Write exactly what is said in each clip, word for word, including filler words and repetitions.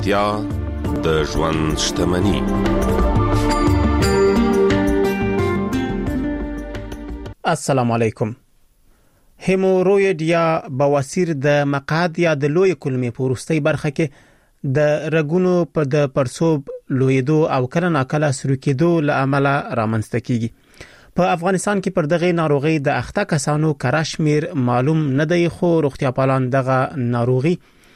روغتیا د ژوند شتمني. السلام علیکم. هیموروید یا بواسیر د مقعد یا د لوی کولمې په وروستۍ برخه کې د رګونو په د پرسوب لویدو او کله ناکله سوري کېدو له امله رامنځته کیږي. په افغانستان کې پر دغه ناروغي د اخته کسانو کرشمیر معلوم نه دی، خو روغتیا پالان دغه ناروغي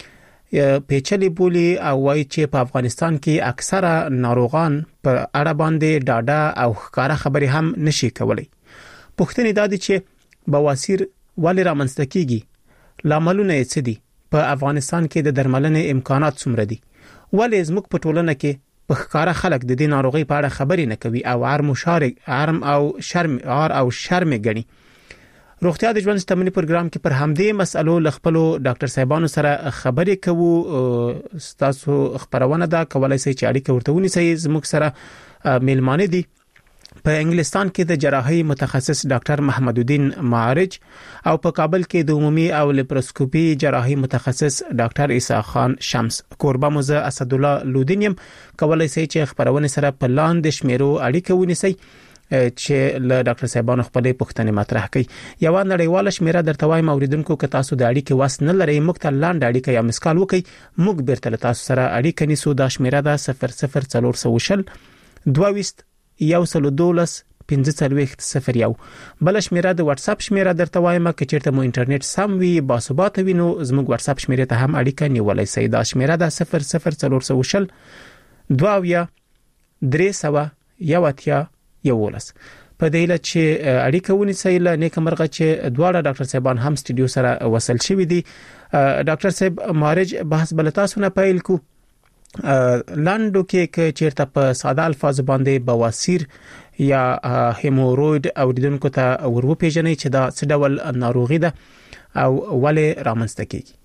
پیچلي بولی او وایي چې په افغانستان کې اکثره ناروغان په اړه باندې ډاډه او ښکاره خبرې هم نشي کولای. پوښتنه دا ده چې بواسیر ولې رامنځته کیږي، لاملونه یې څه دي، په افغانستان کې د درملنې امکانات څومره دي، ولې زموږ په ټولنه کې په ښکاره خلک د دې ناروغي په اړه خبرې نه کوي او عرم شارک عرم او شرم عار او شرم غني. روغتیا د ژوند شتمني پروګرام کې پر همدې مسلو ل خپل ډاکټر صاحبانو سره خبرې کوو. تاسو خبرونه دا کولای شئ چې اړیکه ورته ونیسئ. زموږ سره میلمانه دي په انګلستان کې د جراحي متخصص ډاکټر محمد الدین معارج او په کابل کې د عمومي او لیپروسکوپي جراحي متخصص ډاکټر عیسی خان شمس. کوربه موزه اسد الله لودینیم کولای شي چې خبرونه سره په لاندې شمیرو اړیکه ونیسي چې له ډاکټر صاحبانو خپلې پوښتنې مطرح کړي. یو نړیواله شمیره درته وایم اوریدونکو که تاسو د اړیکې واس نه لرئ موږ ته لاندې اړیکه یا مسکال وکړئ، موږ بیرته تاسو سره اړیکه نیسو. دا شمیره ده صفر صفر څلور سوه شل دوه ویشت یو سل دولس پنځه څلوېښت صفر یو. بل شمیره د واتس اپ شمیره درته وایم که چیرته مو انټرنیټ سم وي باثبات وي نو زموږ واتس اپ شمیره ته هم اړیکه نیولای شئ. دا شمیره ده صفر صفر څلور سوه شل دوه ویا درې سوه یو اتیا یولس. په دې لاره چې اړیکه ونیسئ له نیک مرغه چې دواړه ډاکټر صاحبان هم سټوډیو سره وصل شوي دي. ډاکټر صاحب مارج بحث بل تاسو نه پیل کو لاندو کې چیرته په ساده الفاظ باندې بواسیر یا هیموروید اوریدونکو ته ورو پیژنې چې دا څه ډول ناروغي ده او ولې رامنځته کیږي.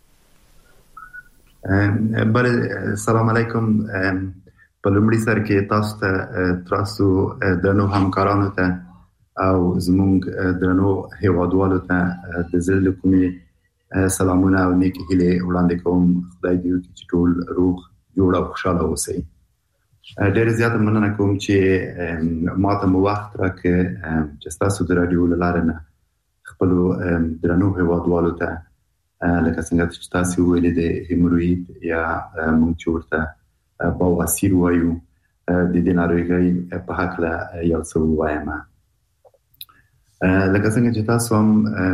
بل السلام علیکم. په لومړي سر کې تاسو ته تاسو د نو همکارانو ته او زموږ د نو هیوادوالو ته د زړه کومې سلامونه او نیک هیلې وړاندې کوم. خدای دې وکړي چې ټول روغ جوړ او خوشاله اوسئ. ډېر زیات مننه کوم چې ماته مو وخت راکړ چې تاسو د رادیو لاره نه خپل درنو هیوادوالو ته لکه څنګه چې تاسو ویلي د هیموروید یا موږ ورته بواسیر وایو د دې ناروغۍ په هکله یو څه ووایم. لکه څنګه چې تاسو هم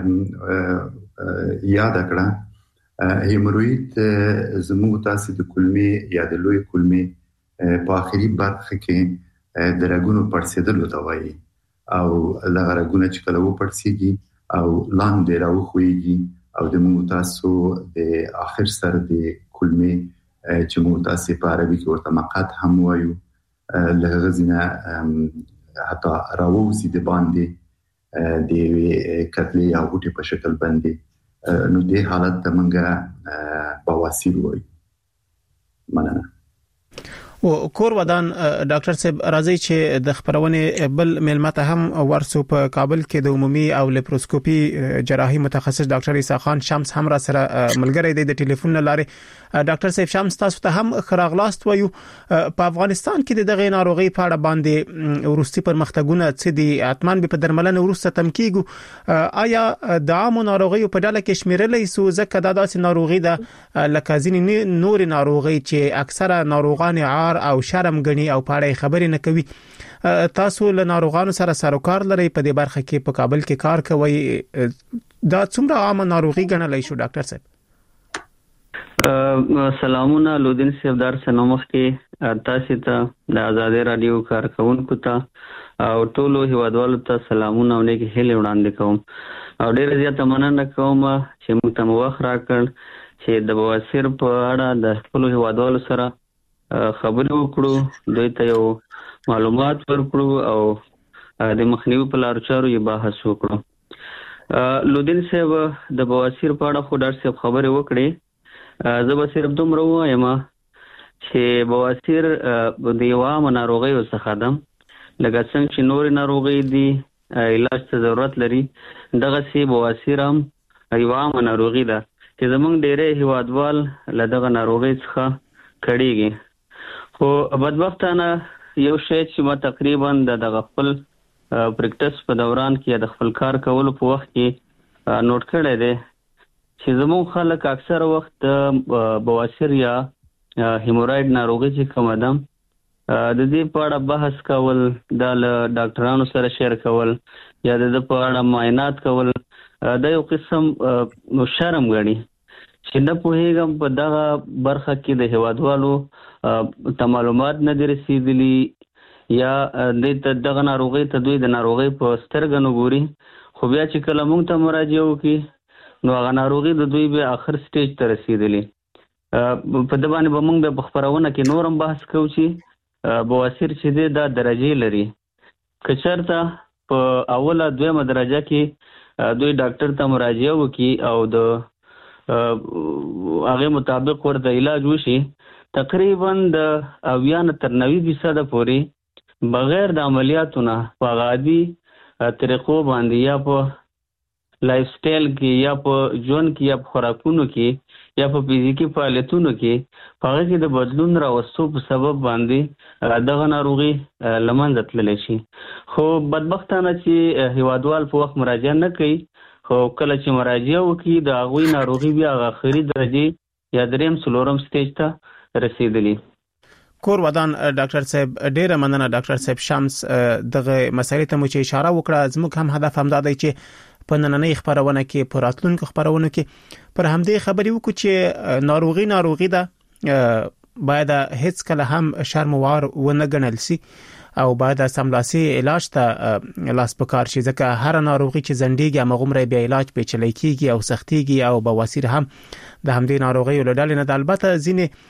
یاد کړئ هیموروید زموږ تاسو د کولمې یا د لوی کولمې په اخري برخه کې د رګونو پړسېدلو ته وایي او لغه رګونه چې کله و پړسېږي او لاندې راوخويږي او د موږ تاسو د اخر سر د کولمې چې موږ تاسو په عربي کې ورته مقعد هم وایو له غزنه حتی راووسی د باندې د کتلې یا غوټې په شکل باندې نو دې حالت ته موږ بواسیر وایو. مننه. او کور ودان ډاکټر صاحب راځي چې د خبرونه بل ملمته هم ورسو په کابل کې د عمومي او لیپروسکوپي جراحي متخصص ډاکټر عیسی خان شمس هم را سره ملګری دی د ټلیفون لارې. ډاکټر صاحب شمس تاسو ته هم خراغلاست وایو. په افغانستان کې دغه ناروغي په اړه باندې ورستي پرمختګونه څه دي؟ اتمان به په درملنه ورسته تم کیږي. آیا د عامو ناروغیو په ډله کې شمیرلې سو ځکه دا داسې ناروغي ده لکه ځینې نور ناروغي چې اکثره ناروغان عار او شرم غني او پاړې خبرې نه کوي. تاسو له ناروغانو سره سروکار لري په دې برخه کې په کابل کې کار کوي. دا څومره عامه ناروغي ګڼلای شو ډاکټر صاحب؟ سلامونه لودین صاحب در سلامخ کې تاسو ته د آزادې رادیو کارکونکو ته او ټولو هیوادوالو ته سلامونه او نیک هیلې وړاندې کوم او ډېر زیات مننه کوم چې موږ ته وخت راکړ چې د بواسیر په اړه د خپل هیوادوالو سره خبرې وکړو، دوی ته یو معلومات ورکړو او د مخنیوي په لارو چارو یې بحث وکړو. لودین صاحب د بواسیر په اړه خو ډاکټر صاحب خبرې وکړې. زه به صرف دومره ووایم چې بواسیر د یو عامه ناروغیو څخه ده، لکه څنګه چې نورې ناروغۍ دي علاج ته ضرورت لري، دغسې بواسیر هم یو عامه ناروغي ده چې زموږ ډېری هیوادوال له دغه ناروغۍ څخه کړيږي. خو بدبختانه یو شی چې ما تقریبا د خپل پریکټس په دوران کې د خپل کار کولو په وخت کې نوٹ کړی دی چې زموږ خلک اکثر وخت بواسیر یا هیموراید ناروغي چې کومه ده د دې په اړه بحث کول، د ډاکټرانو سره شیر کول یا د په اړه معاینات کول د یو قسم شرم غړي چې نه پوهیږم په دغه برخه کې د هیوادوالو ته معلومات نه دي رسیدلي یا د دغه ناروغي ته دوی د ناروغي په سترګه نه ګوري. خو بیا چې کله موږ ته مراجعه وکړي نو هغه ناروغي د دوی به آخر سټیج ته رسیدلي. په د باندې به موږ به په خپرونه کې نورم بحث کوو چې بواسیر چې دی دا درجې لري. که چېرته په اوله دویمه درجه کې دوی ډاکټر ته مراجعه وکړي او د هغې مطابق ورته علاج وشي، تقریبا د اویا نه تر نوي فیصده پورې بغیر د عملیاتو نه په هغه عادي طریقو باندې یا په لایف سټایل کې یا په ژوند کې یا په خوراکونو کې یا په فزیکي فعالیتونو کې په هغه کې د بدلون راوستو په سبب باندې دغه ناروغي له منځه تللی شي. خو بدبختانه چې هیوادوال په وخت مراجعه نه کوي، خو کله چې مراجعه وکړي د هغوی ناروغي بیا هغه آخري درجې یا دریم څلورم سټیج ته رسیدلی. کور ودان ډاکټر صاحب ډیره مننه. ډاکټر صاحب شمس دغه مسایل ته مو چې اشاره وکړه، زموږ هم هدف هم دا دی چې په نننۍ خبرونه کې په راتلونکو خبرونو کې پر همدې خبرې وکړو چې ناروغي ناروغي ده، باید هیڅ کله هم شرموار ونه ګڼل شي او باید سملاسي علاج ته لاس پکار شي، ځکه هر ناروغي چې زندګي هغومره بیا علاج پیچلې کیږي او سختيږي او بواسیر هم د همدې ناروغي ولډل نه د البته ځینې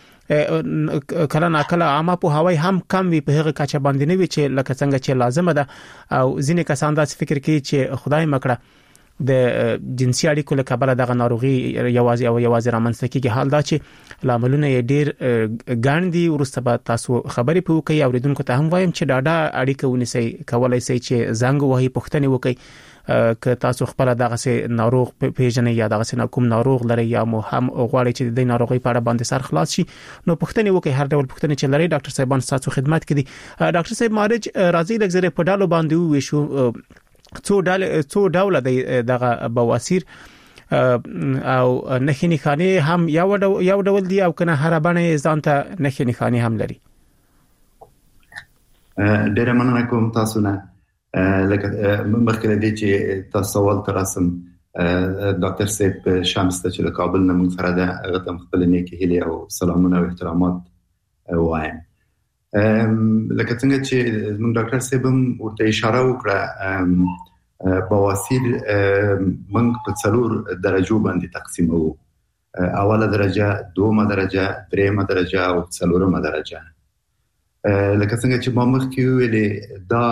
کله نا کله عامه په هوای هم کم وي په هغه کچه باندې نه وي چې لکه څنګه چې لازم ده، او ځینې کسان دا فکر کوي چې خدای مکړه د جنسي اړیکو له کبله دغه ناروغي یوازې او یوازې رامنځته کیږي. حال دا چې لاملونه یې ډیر ګڼ دي. ورسته به تاسو خبرې په وکړئ، اوریدونکو ته هم وایم چې ډاډه اړیکه ونیسئ، کولای شئ چې زنګ وهئ، پوښتنې وکړئ که تاسو خپل دغه سي ناروغ پیژنئ یا دغه سي کوم ناروغ لري یا مو هم غواړئ چې د ناروغي په اړه باندې سر خلاص شي، نو پوښتنې وکړئ. هر ډول پوښتنې چې لري ډاکټر صاحبان تاسو خدمت کوي. ډاکټر صاحب مارج راځي لږ زره په ډالو باندې وښو څو ډول څو ډول دغه بواسیر او نښې نښانې هم یو یو ډول دي او کنه هر باندې ځانته نښې نښانې هم لري. ډېر مننه کوم تاسو نه. لکه مخکې دې چې تاسو سوال تراسم ډاکټر صاحب شمس ته چې له کابل نه موږ سره ده، هغه ته خپل نیکې هیلې او سلامونه او احترامات وایم. لکه څنګه چې موږ ډاکټر صاحب هم ورته اشاره وکړه، بواسیر موږ په څلور درجو باندې تقسیمو. اوله درجه، دومه درجه، دریمه درجه او څلورمه درجه. لکه څنګه چې ما مخکې ویلې دا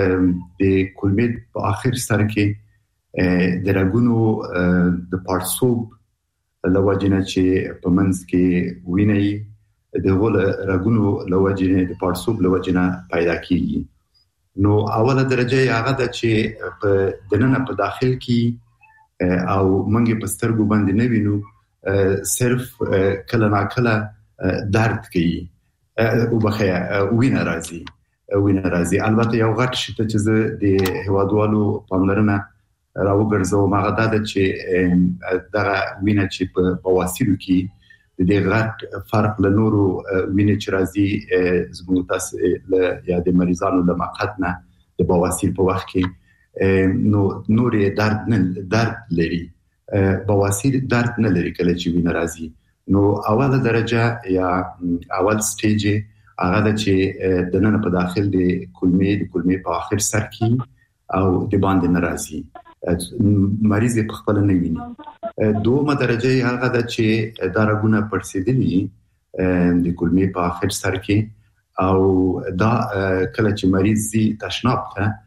د کولمې په اخر سر کې د رګونو د پړسوب له وجې نه چې په منځ کې وینې د غول رګونو له وجې نه د پړسوب له وجې نه پیدا کیږي. نو اوله درجه هغه ده چې په دننه په داخل کې او منګي په سترګو باندې نه وینو، صرف کله نا کله درد کوي او بخیا وینه راځي وینه راځي. البته یو غټ شته چې زه د هیوادوالو پاملرنه راوګرځوم هغه ده چې دغه وینه چې په بواسیرو کې د دې غټ فرق له نورو وینې چې راځي زموږ تاسو له یا د مریضانو له مقعد نه د بواسیر په وخت کې نو نورې درد نه درد لري، بواسیر درد نه لري کله چې وینه راځي. نو اوله درجه یا اول سټیج هغه ده چې د نن په داخل د کولمې د کولمې په اخر سر کې او د باندې ناراضي مریض په خپل نه ویني. دومره درجه هغه ده چې دا رګونه پړسېدلي د کولمې په اخر سر کې او دا کله چې مریض زی تشناب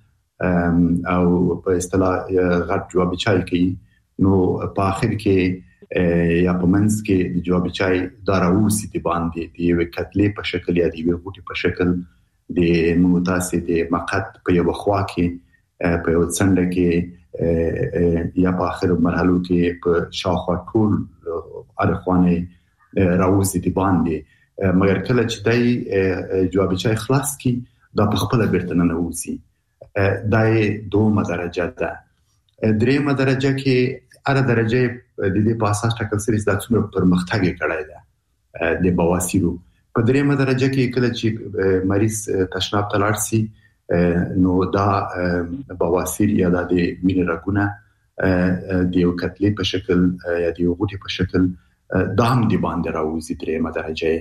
ته او په اصطلاح غټ جواب چای کوي، نو په اخر کې یا په منځ کې د جواب چای دا راوځي د باندې د یو کتلې په شکل یا د یو غوټي په شکل د ممتازه د مقعد په یو خوا کې په یو څنډه کې یا په اخر مرحلو کې په شاوخوا ټول ارخوانه راوځي د باندې. مګر کله چې دای جواب چای خلاص کی دا په خپل بیرته نه وځي دای دومره درجه ده. دریمه درجه کې اره درجه د دې په اساس ټاکل شوی د څومره پرمختګ کړای ده د بواسیرو. په دریمه درجه کې کله چې مریض تشناب ته لاړ شي نو دا بواسیر یا د وینې رګونه د یو کتلې په شکل یا د یو غوټې په شکل دا هم دی باندې راوځي دریمه درجه.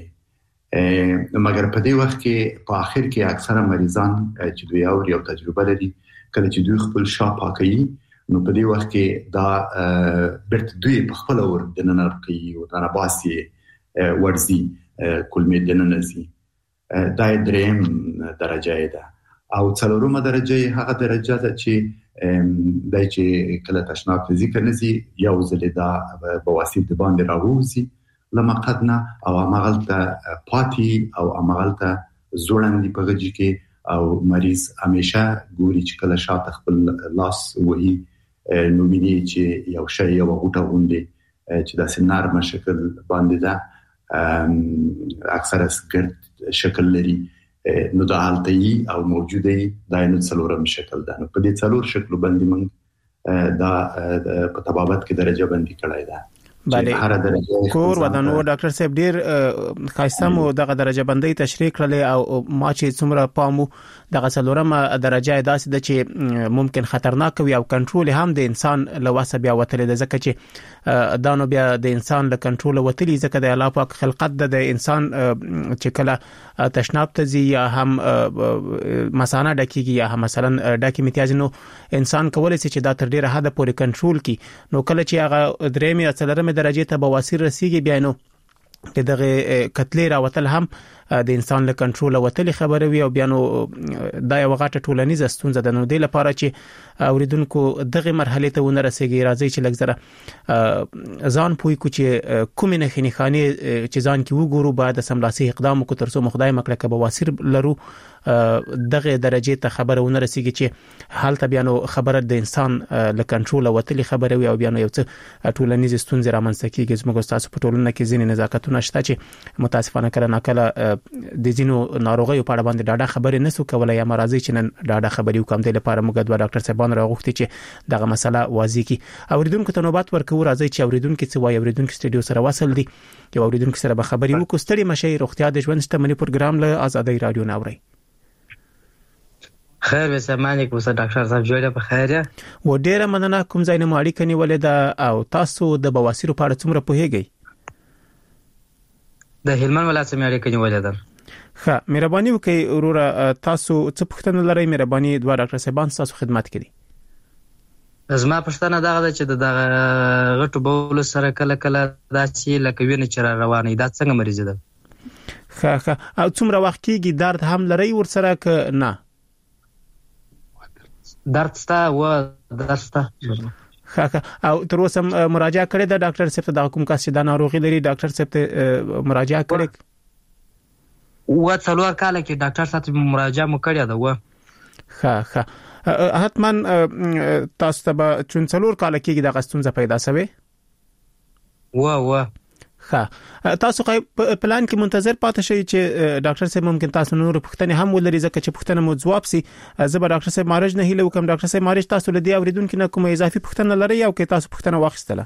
مګر په دې وخت کې په اخر کې اکثره مریضان چې دوی او یو تجربه لري کله چې دوی خپل شا پاکي نو په دې وخت کې دا برت دوی په خپل ور د نن کوي او دا باسي ورزي کلمې د نن نزي دا دریم درجه ده. او څلورمه درجه هغه درجه ده چې دای چې کله تشناب ته ذکر نزي یو ځل دا بواسیر د باندې راوځي لما قدنا او عملته پاتي او عملته زوړندې په غږی کې او مریض همیشه ګوري چې کله شاته خپل لاس وهي نو ویني چې یو شی یو غوټه غونډي چې د سنارمه شکل باندې ده اکثره سګرت شکل لري نو دا حالتي او موجوده د نو څلورم شکل ده. نو په دې څلور شکل باندې موږ دا په تبابت کې درجه بندي کړای ده. بله کور ودانو ډاکټر صاحب ډیر خاصه مو دغه درجه بندي تشریح کړل او ما چې څومره پامو دغه څلورمه درجه داسې ده چې ممکن خطرناک وي او کنټرول هم د انسان لواسه بیا وتل د ځکه چې دانو بیا د انسان له کنټرول وتلی ځکه د الله پاک خلقت د انسان چې کله تشناب ته زی یا هم مثانه ډکیږي یا هم مثلا ډکی امتیاز نو انسان کولای شي چې دا تر ډیره حد پورې کنټرول کی نو کله چې هغه درېمه یا څلورمه درجه ته بواسیر رسیږي بیا نو دغه کتلې راوتل هم د انسان له کنټرول وتل خبره وي او بیا نو دا یو غټه ټولنیزه ستونزه ده. نو د لپاره چې اوریدونکو دغه مرحله ته ونه رسیږي راځي چې لږ ځان پوي کو چې کومه نه خني خاني چې ځان کې وګورو بعد سملاسي اقدام کو ترڅو مخدای مکړه کې بواسیر لرو دغه درجه ته خبره ونه رسیږي چې حالت بیا نو خبره د انسان له کنټرول وتل خبره وي او بیا نو یو څه ټولنیزه ستونزه رامنځته کیږي. زموږ تاسو په ټولنه کې ځینې نزاکتونه شته چې متاسفانه کله ناکله د ځینو ناروغیو په اړه باندې ډاډه خبرې نسو کولای یا مرضی چې نن ډاډه خبرې وکم د لپاره موږ د ډاکټر صاحبان راغوښتي چې دغه مسله واضح کی. اوریدونکو ته نوبت ورکو راځي چې اوریدونکو څه وایي اوریدونکو سټډیو سره وصل دي چې اوریدونکو سره به خبرې وکړو. ستړي مشه روغتیا د ژوند شتمنۍ پروګرام له آزادۍ رادیو ناوړي. خیر وسلام علیکم سر ډاکټر صاحب جوړه په خیر یا و ډیره مننه کوم ځای نه ماړی کني ولې او تاسو د بواسیر په اړه څومره پوهیږئ؟ د هلمند ولایت څخه مې کني ولې ښه مهرباني وکړئ وروره تاسو څه پوښتنه لرئ؟ مهرباني دوه ډاکټر صاحبان تاسو خدمت کړي. زما پښتنه دغه چې د غټو بول سره کله کله دا چې لکه وینې چر روانې دا څنګه مریض ده؟ ښه ښه او څومره وخت کېږي درد هم لري ورسره ک نه؟ درد ستا و درد ستا ښه او تر اوسه مراجعه کړې ده ډاکټر صاحب ته د کوم کس چې د ناروغي لري ډاکټر صاحب ته مراجعه کړې؟ و څلور کال کې ډاکټر صاحب ته مراجعه مو کړې ده. و ښه ښه حتما تاسو ته چون څلور کال کې د غستونزه پیدا شوه؟ و و ښه تاسو په پلان کې منتظر پاتې شئ چې ډاکټر صاحب ممکن تاسو نور پوښتنه هم ولري ځکه چې پوښتنه مو جواب سي. زه به ډاکټر صاحب مارج نه هیله وکم. ډاکټر صاحب مارج تاسو له دې اوریدونکو نه کومه اضافي پوښتنه لري او کې تاسو پوښتنه واخیستله؟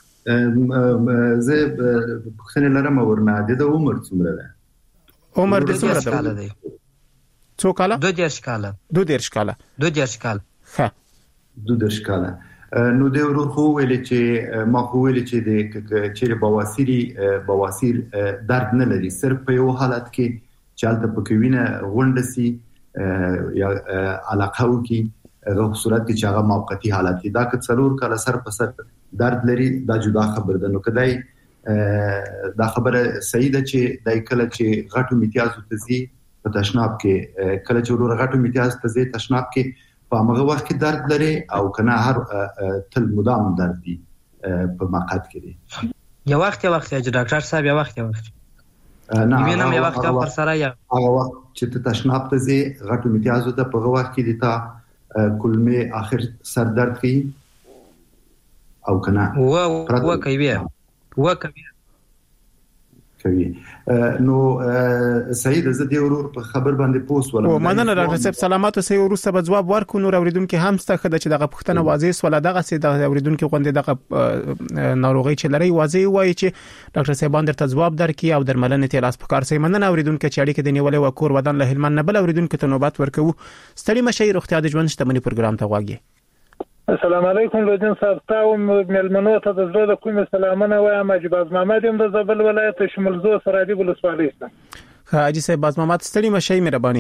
زه پوښتنه لرم ورنه د عمر څومره ده؟ عمر د څومره ده؟ څو کاله؟ دو دیرش کاله. دو دیرش کاله. دو دیرش کاله. ښه دو دیرش کاله. نو د ورور خو ویل چې ما خو ویل چې د چیرې بواسیري بواسیر درد نه لري صرف په یو حالت کې چې حالت په کوینه غونډه سي یا علاقه وکي په صورت کې چې هغه موقتی حالت دی دا که څلور کاله سر په سر درد لري دا جدا خبر ده. نو کدی دا خبره صحیح ده چې دای کله چې غټو امتیاز تزي په تشناب کې کله چې ورور غټو امتیاز تزي تشناب کې په هغه وخت کې درد لري او کنه هر تل مدام درد دي په مقعد کې دي. یو وخت یو وخت چې ډاکټر صاحب یو وخت یو وخت نه وینم یو وخت پر سره یا هغه وخت چې ته تشناب ته زی غټو امتیاز ته په هغه وخت کې دي تا کلمه اخر سر درد کوي او کنه و و کوي و کوي کوي. نو سعید زه دې ورور په خبر باندې پوسټ ولم. او مننه ډاکټر صاحب سلامات اوسئ. ورسته به جواب ورکو. نور اوریدونکو هم ستخه د چې دغه پښتنه واضح سوال دغه سي د اوریدونکو غونډه دغه ناروغي چې لري واضح وایي چې ډاکټر صاحب باندې ته جواب درکې او درملنه ته لاس پکار سي. مننه اوریدونکو چې اړیکه د نیولې و کور ودان له هلمند نه بل اوریدونکو ته نوبت ورکو. ستړي مشي روغتیا د ژوند شتمنۍ پروګرام ته واګي. السلام علیکم لودین صاحب تاسو ملمنو ته د زړه د کومې سلامونه وایم. اجباز محمد هم د زابل ولایت شمال زو سرادی ولسوالۍ څخه. حاجی صاحب باز محمد ستړي مشي مهرباني.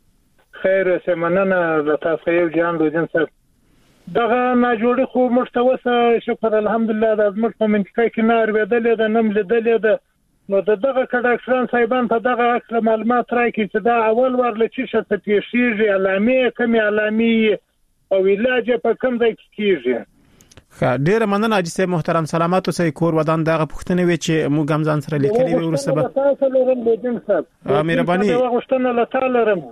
خیر اوسه مننه له تاسو یو جان لودین صاحب. دغه ناجوړي خو مرتوسه شکر الحمدلله د زموږ په منطقه کې نار ودلې ده نم لیدلې ده. نو دغه کډاکټران صاحبان په دغه اصل معلومات راکړي چې دا اول ورل چې شته پیښیږي علامې کمی علامې او علاج په کوم ځای کې کیږي. ښه ډیر مننه حاجی صاحب محترم سلامات اوسئ. کور ودان دغه پښتنه وی چې موږ هم ځان سره لیکلي وي ورسره به تاسو لرم لودین صاحب. مهرباني غوښتنه لته لرم.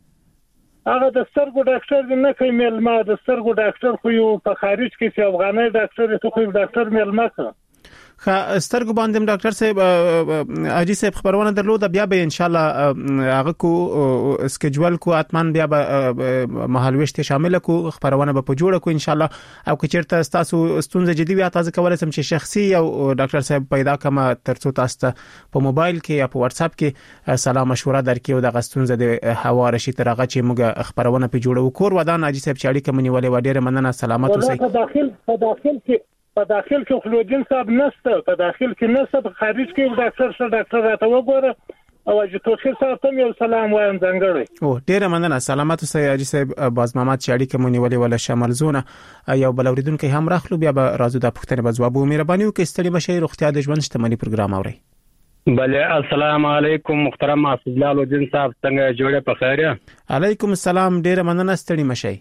هغه د سترګو ډاکټر نه کوي ملما د سترګو ډاکټر خو یو په خارج کې چې افغاني ډاکټر ته خو ډاکټر ملما کا خا سترګو باندې ډاکټر صاحب حاجی صاحب خبرونه درلوده بیا به ان شاء الله هغه کو سکیجول کو اتمن بیا به مهالويشت شامل کو خبرونه به په جوړه کو ان شاء الله. او که چیرته تاسو ستونزه جدي وي تاسو کولای سم چې شخصي او ډاکټر صاحب پیدا کما ترڅو تاسو په موبایل کې یا په واتس اپ کې سلام مشوره درکې او د ستونزه د هوا رشي ترغه چې موږ خبرونه په جوړو. کور ودان حاجی صاحب چاړي کمنی ولې وډیره مننه سلامات اوسئ. په داخل په داخل کې په داخل کې خلودین صاحب نسته په داخل کې نسته په خارج کې ډاکټر سره ډاکټر راته وګوره او چې توخي صاحب ته یو سلام وایم ځنګړی. او ډیره مننه سلامات اوسئ حاجی صاحب. باز محمد چاړي کومنی ولې ولا شمال زونه یو بل اوریدونکو هم راخلو بیا به راځو د پښتنه به جواب مهرباني وکړئ. ستړي مشي روغتیا د ژوند شتمنۍ پروګرام اوري. بله السلام علیکم محترم اسد الله لودین صاحب څنګه جوړه په خیر؟ علیکم السلام ډیره مننه ستړي مشي.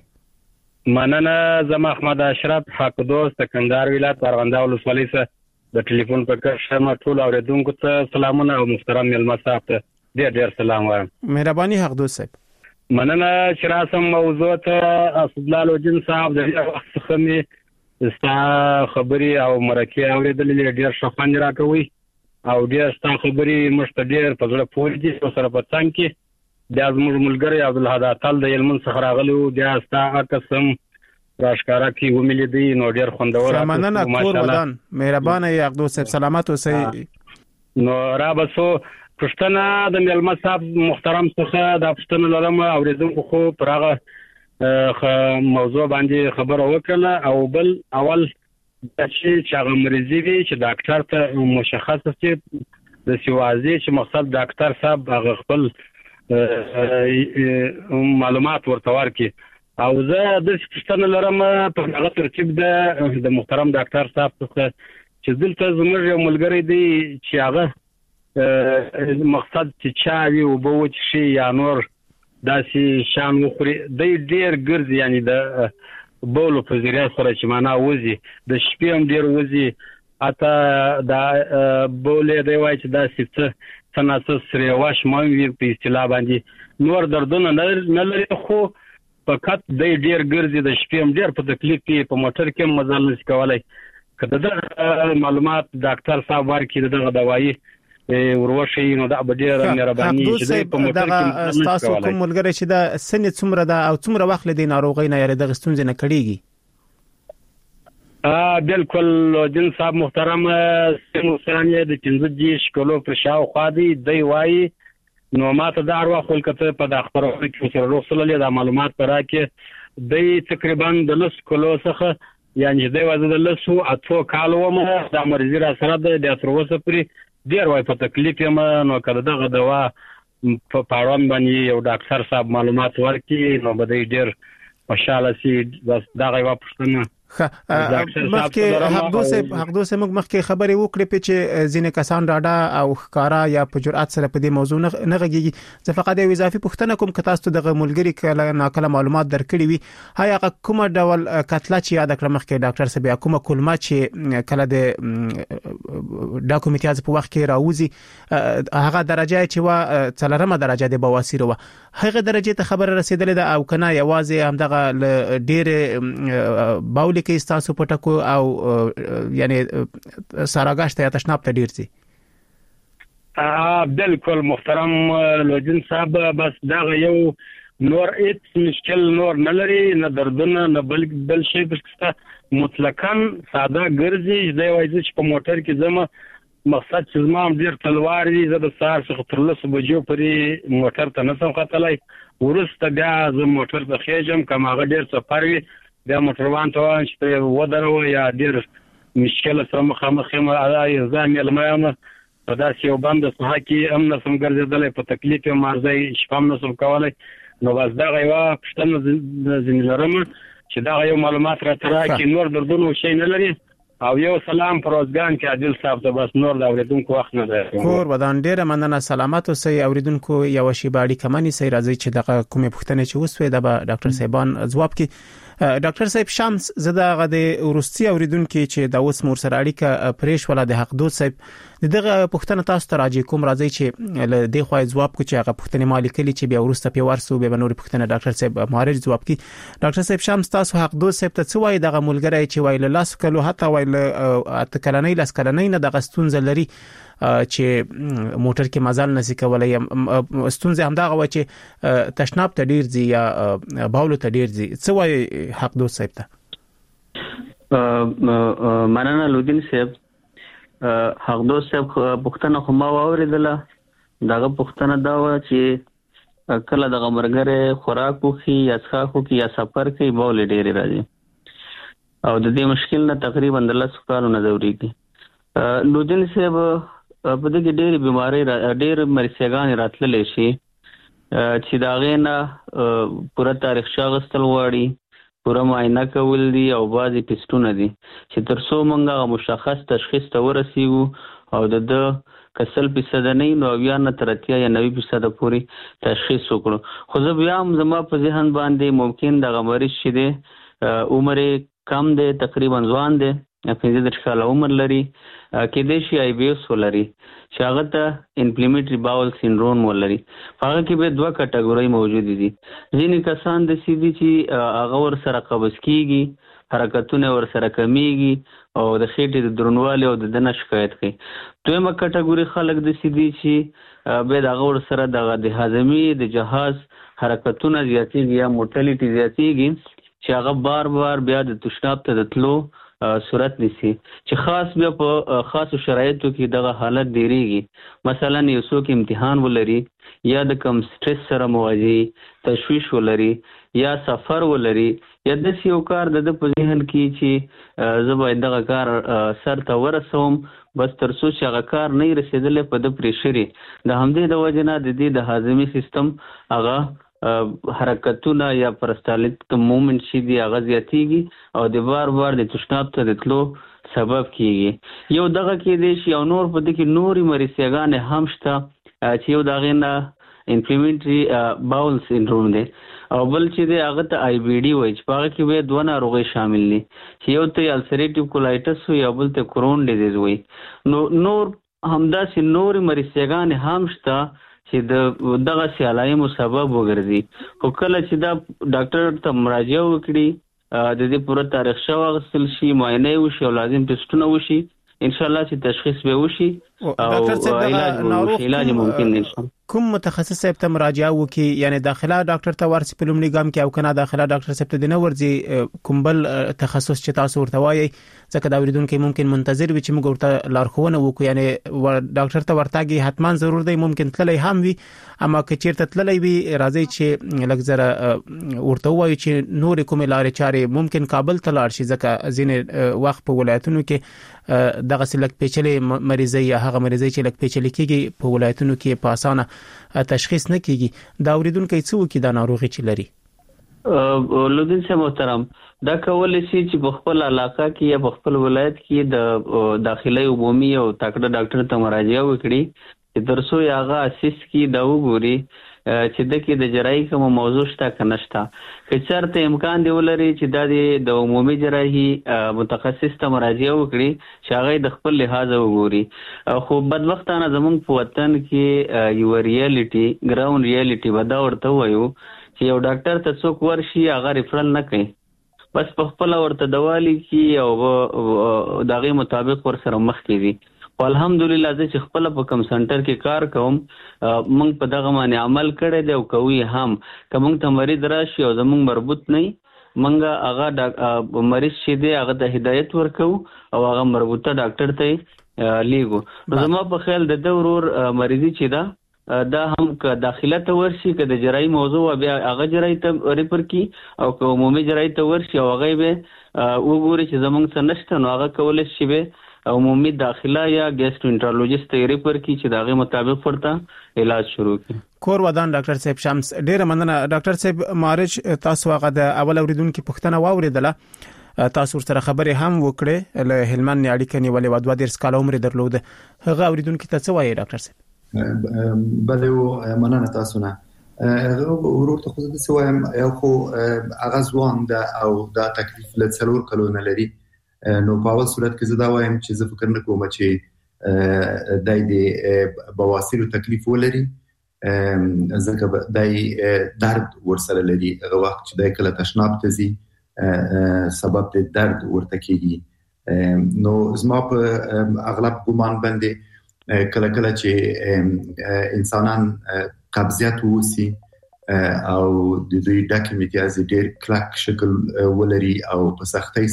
مننه زما احمد اشرف حق دوست کندهار ولایت ارغنداو ولسوالۍ څخه د ټلیفون په کار شمه ټول اوریدونکو ته سلامونه او محترم ملما صاحب ته ډیر ډیر سلام وایم. مهرباني حق دوست صاحب. مننه چې راسم موضوع ته اسد الله لودین صاحب د وخت څخه می ستا خبري او مرکه اوریدلې ډیر شفان راکوي او ډیر ستا خبري مشته ډیر په زړه پورې دي سره په څنګه کې د زموږ ملګری عبدالهادي تعال د علم څخه راغلو د استا قسم راشکارا کی وملي دي نو ډیر خوندور مننه کور ودان مهربانه یقدو صاحب سلامات اوسئ. نو را بسو پښتنه د ملما صاحب محترم څخه د پښتنه لرم اوریدونکو خو پرغه موضوع باندې خبر وکړه او بل اول چې هغه مریضي وي چې ډاکټر ته مشخص شي د سیوازي چې مقصد ډاکټر صاحب هغه خپل معلومات ورته ورکړي او زه د پښتنه لرم په هغه ترتیب د د محترم ډاکټر صاحب څخه چې دلته زموږ یو ملګری دی چې هغه مقصد چې چا وي او بوت شي یا نور داسې شان وخوري د ډیر ګرځي یعنی د بولو په ذریعہ سره چې معنا وځي د شپې هم ډیر وځي اته دا بولې دی وای چې دا څه څنګه سره واش مې په اصطلاح باندې نور دردونه نه لري خو فقط د ډیر ګرځي د شپې هم ډیر په تکلیف کې په موټر کې مزل نشي کولای کله د معلومات ډاکټر صاحب ورکړي دغه دوايي وروشي نو دا به ډیر مهرباني چې په موټر کې تاسو کوم ملګری چې دا سن څومره ده او څومره وخت لدی ناروغي نه یاره د غستون نه کړيږي؟ ا بالکل جن صاحب محترم سن ثانیه د پنځه شکلو پر شاو خو دی دی وای نو ماته دا اروا خپل کته په د خبرو کې سره رسول الله د معلومات پر راکې دی تقریبا د لس کلو څخه یعنی دی وځه د لسو اتو کالو مه د مرزي را سره د اتروسه پری ډیر وای په تکلیف یم نو کړه دغه دوا په پاړون باندې یو ډاکټر صاحب معلومات ورکړي نو بده ډیر خوشاله سي دغه یو پښتنه مخکې حق دوسه حق دوسه موږ مخکې خبرې وکړې په چې ځینې کسان راډا او ښکارا یا په جرأت سره په دې موضوع نه غږیږي زه فقط یو اضافي پوښتنه کوم که تاسو دغه ملګری کله ناکله معلومات درکړي وي هغه کومه ډول کتله چې یاد کړم مخکې ډاکټر صاحب کومه کلمه چې کله د ډاکومنټیاز په وخت کې راوځي هغه درجه چې وا څلورمه درجه د بواسیر و هغه درجه ته خبر رسیدلې ده او کنه یوازې هم دغه ډېر باول کې استاسو پټکو او یعنی ساراګاشت یا تشناب ته ډیر سي بالکل محترم لودین صاحب، بس دا یو نور هیڅ مشکل نور نه لري، نه دردونه نه بل بل شي، بس مطلقاً ساده ګرځي. دا وایي چې په موټر کې زما مقصد چې زما ډیر تلوار دي، زه د سهار څخه تر لسو بجو پورې موټر ته نسم ختلی، وروسته بیا زه موټر ته خېږم، که هغه ډیر سفر وي بیا موټروان ته وایم چې ته ودروه، یا ډیر مشکل سره مخامخ یم، زه میلمه یم په داسې یو بنده ساحه کې هم نسم ګرځېدلی، په تکلیف یم، عرضه شپه هم نسم کولی. نو بس دغه یوه پوښتنه ځینې لرم چې دغه یو معلومات راته راکړي، نور دردونه شی نه لري. او یو سلام پروزګان کې عادل صاحب ته، بس نور د اوریدونکو وخت نه دی. کور ودان ډیره مننه، سلامات اوسئ. اوریدونکو یو شی باندې کمنې سي راځي چې دغه کومه پوښتنه چې وسوي د ډاکټر صاحبان ځواب کې. ډاکټر صاحب شمس، زه دغه د ورستي اوریدونکو چې د اوس مور سره اړیکه پریش ولا د حق دوت صاحب دغه پوښتنه تاسو ته راځي کوم راځي چې له دې خوای ځواب کو چې هغه پوښتنه مالکلی چې بیا ورسته په ورسو به نور پوښتنه ډاکټر صاحب مهارج ځواب کی. ډاکټر صاحب شمس، تاسو حق دوت صاحب ته څه وایي دغه ملګری چې وایي لاس کلو حتی وایي اتکلنۍ لاس کلنۍ نه دغه ستونزه لري چې موټر کې مازال نسی کولای، ستونزه همدغه و چې تشناب ته ډیر زی یا باولو ته ډیر زی، څه وایي حق دوت صاحب ته؟ مننه لودین صاحب. حق دوت صاحب پوښتنه خو ما واوریدله، دغه پوښتنه دا و چې کله دغه مرګره خوراک وکړي یا څښاک وکړي یا سفر کوي بول ډیر راځي، او د دې مشکل نه تقریبا د لس کالو نه ضروري. لودین صاحب په دې کې ډېر بیماری ډېر مرسیګان راتللی شي چې دا غینه پوره تاریخ شاغستل غواړي، پوره معاینه کول دي، او بعضی ټیسټونه دي چې تر څو موږ مشخص تشخیص ته ورسیږو او د د کسل فیصد نه نو بیا نه تر اتیا یا نوي فیصد پورې تشخیص وکړو. خو زه بیا هم زما په ذهن باندې ممکن دغه مریض چې دی عمر کم دی، تقریبا ځوان دی، پنځه دېرش کاله عمر لري، کېدای شي آی بي ایس ولري چې هغه ته انفلیمیټري باول سینډروم ولري. هغه کې به دوه کټګورۍ موجود دي. ځینې کسان داسې دي چې هغه ورسره قبض کېږي، حرکتونه ورسره کمیږي او د خېټې د دروندوالي او د دنه شکایت کوي. دویمه کټګوري خلک داسې دي چې به د هغه ورسره د هاضمې د جهاز حرکتونه زیاتېږي یا موټیلیټي زیاتېږي چې هغه بار بار بیا د تشناب ته د تلو صورت نیسي، چې خاص بیا په خاصو شرایطو کې دغه حالت ډیریږي. مثلا یو څوک امتحان ولري یا د کم سټرس سره مواجه، تشویش ولري یا سفر ولري یا داسې یو کار د په ذهن کې چې زه باید دغه کار سر ته ورسوم، بس تر څو چې هغه کار نه رسېدلی په د پریشري، د همدې د وجې نه د دې د هاضمي سیستم هغه حرکتونه یا پرستالیت مومنت شي دي هغه زیاتېږي او د بار بار د تشناب ته د تلو سبب کېږي. یو دغه کې دی چې یو نور په دې کې نورې مرسیګانې هم شته چې یو د هغې نه انفلیمیټري باول سینډروم دی، او بل چې دی هغه ته آی بي ډي وایي چې په هغه کې به دوه ناروغۍ شامل دي چې یو ته السریټیو کولایټس وي او بل ته کرون ډیزیز وایي. نو نور همداسې نورې مرسیګانې هم شته چې د دغه سیالایمو سبب وګرځي. خو کله چې دا ډاکټر ته مراجعه وکړي، د دې پوره تاریخ شو واخیستل شي، معاینه وشي او لازم ټیسټونه وشي، ان شاء الله چې تشخیص به وشي او علاج علاج ممکن نشي. کوم متخصص صاحب ته مراجعه وکي، یعنی داخله ډاکټر ته ورسي په لومړي ګام کې او کنه داخله ډاکټر صاحب ته د نو ورځي کوم بل تخصص چې تاسو ورته وایي، ځکه دا اوریدونکو ممکن منتظر وي چې موږ ورته لارښوونه وکړو، یعنی ډاکټر ته ورتاګي حتما ضرور دی، ممکن تللی هم وي، اما که چیرته تللی وي راځي چې لږ زره ورته وایي چې نور کوم لارې چارې ممکن کابل ته لاړ شي، ځکه ځینې وخت په ولایتونو کې دغه سلک پیچلې مریضي یا هغه مریضي چې لک پیچلې کېږي په ولایتونو کې په اسانه تشخیص نه کیږي. دا اوریدونکو څه وکي دا ناروغي چې لري؟ لودین صاحب محترم، دا کولای شي چې په خپل علاقه کې یا په خپل ولایت کې د داخلي عمومي او تکړه ډاکټر ته مراجعه وکړي چې ترڅو هغه اساس کې دا وګوري چې د کې د جراحي کوم موضوع شته کنه شته. که چېرته امکان دی ولري چې دا د عمومي جراحي متخصص ته مراجعه وکړي چې هغه د خپل لحاظ وګوري. خو بدبختانه زمونږ په وطن کې یو ریالټي ګراوند ریالټي ودا ورته وایو چې یو ډاکټر ته څوک ورشي هغه ریفرل نه کوي، بس په خپل ورته دوالي کې او دغه مطابق ور سره مخ کیږي. الحمدلله چې خپل په کم سنټر کې کار کوم موږ په دغه باندې عمل کړی دی او کوي هم کوم ته مریض راشي او زموږ مربوط نه منګه هغه مریض چې دی هغه ته هدایت ورکو او هغه مربوطه ډاکټر ته لیګو. زما په خیال د دورور مریضي چې دا دا هم که داخله ته ورشي که د جراحي موضوع بیا هغه جراحي ته ریفر کی او که عمومي جراحي ته ورشي او هغه به وګوري چې زمونږ څه نشته نو هغه کولای شي به عمومي داخله یا ګیسټرونټرولوژیست ته ریفر کی چې داغه مطابق ورته علاج شروع کړي. کور ودان ډاکټر صاحب شمس ډیره مننه. ډاکټر صاحب مارج تاسو هغه د اول اوریدونکو پوښتنه واوریدله، تاسو سره خبرې هم وکړې له هلمند اړیکې نیولې و دوه ډیر سکاله عمر درلود. هغه اوریدونکو ته څه وایي ډاکټر صاحب؟ بله مننه تاسو نه. ورور ته خو زه وایم یو خو هغه ځوان ده او دا تکلیف له څلور کلونه لري، نو په اول صورت کې زه دا وایم چې زه فکر نه کوم چې دای د بواسیر تکلیف ولري، ځکه دای درد ورسره لري. هغه وخت چې دای کله تشناب ته ځي سبب د درد ورته کیږي. نو زما په اغلب ګمان باندې کله کله چې انسانان قبضیت ووسی او د دوی ډکه میتیازي ډیر کلک شکل ولري او په سختۍ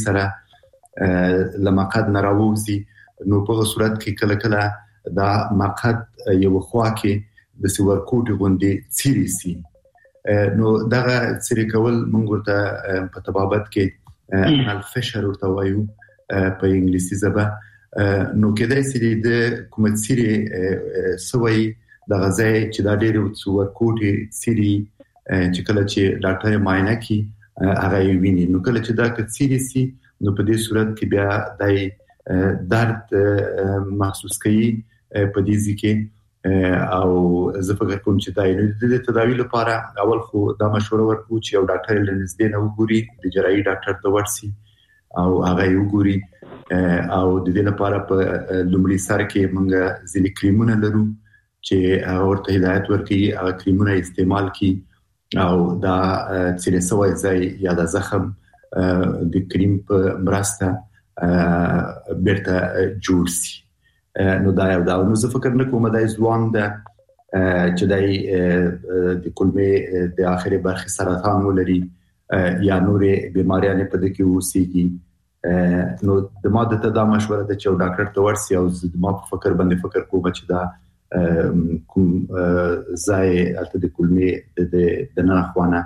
سره لمقد نه راووسی، نو په صورت کې کله کله دا مقد یو خوا کې د سور کوټ غوندي چیري سي. نو دغه چیري کول موږ ورته په طبابت کې الفشر ورته وایو په انګلیسي ژبه. نو کېدای شي د کوم چیري سوي د غزای چې دا ډېر څور کوټي سری چې کله چې ډاکټر معاینه کوي هغه ویني، نو کله چې دا کثیری سي نو په دې صورت کې بیا دای درد محسوس کوي په دې ځکه او زه فکر کوم چې دای د تداوی لپاره اول خو دا مشوره ورکو چې یو ډاکټر لنځدې نه وګوري، د جراحي ډاکټر ته ورسي او هغه وګوري او د دې لپاره په لومړي سر کې موږ ځینې کریمونه لرو چې ورته هدایت ورکړي، هغه کریمونه استعمال کړي او دا چې سوي ځای یا د زخم د کریم په مرسته بیرته جوړ شي. نو دا یو دا نو زه فکر نه کوم دا ځوان ده چې دای د کولمې د اخري برخه سرطان ولري یا نورې بیماریاں په دې کې وسیږي. نو د ماده ته دا مشوره ده چې ډاکټر ته ورسي او د ما په فکر باندې فکر کوم چې دا کوم ځای الته د کولمې د د نه خوانه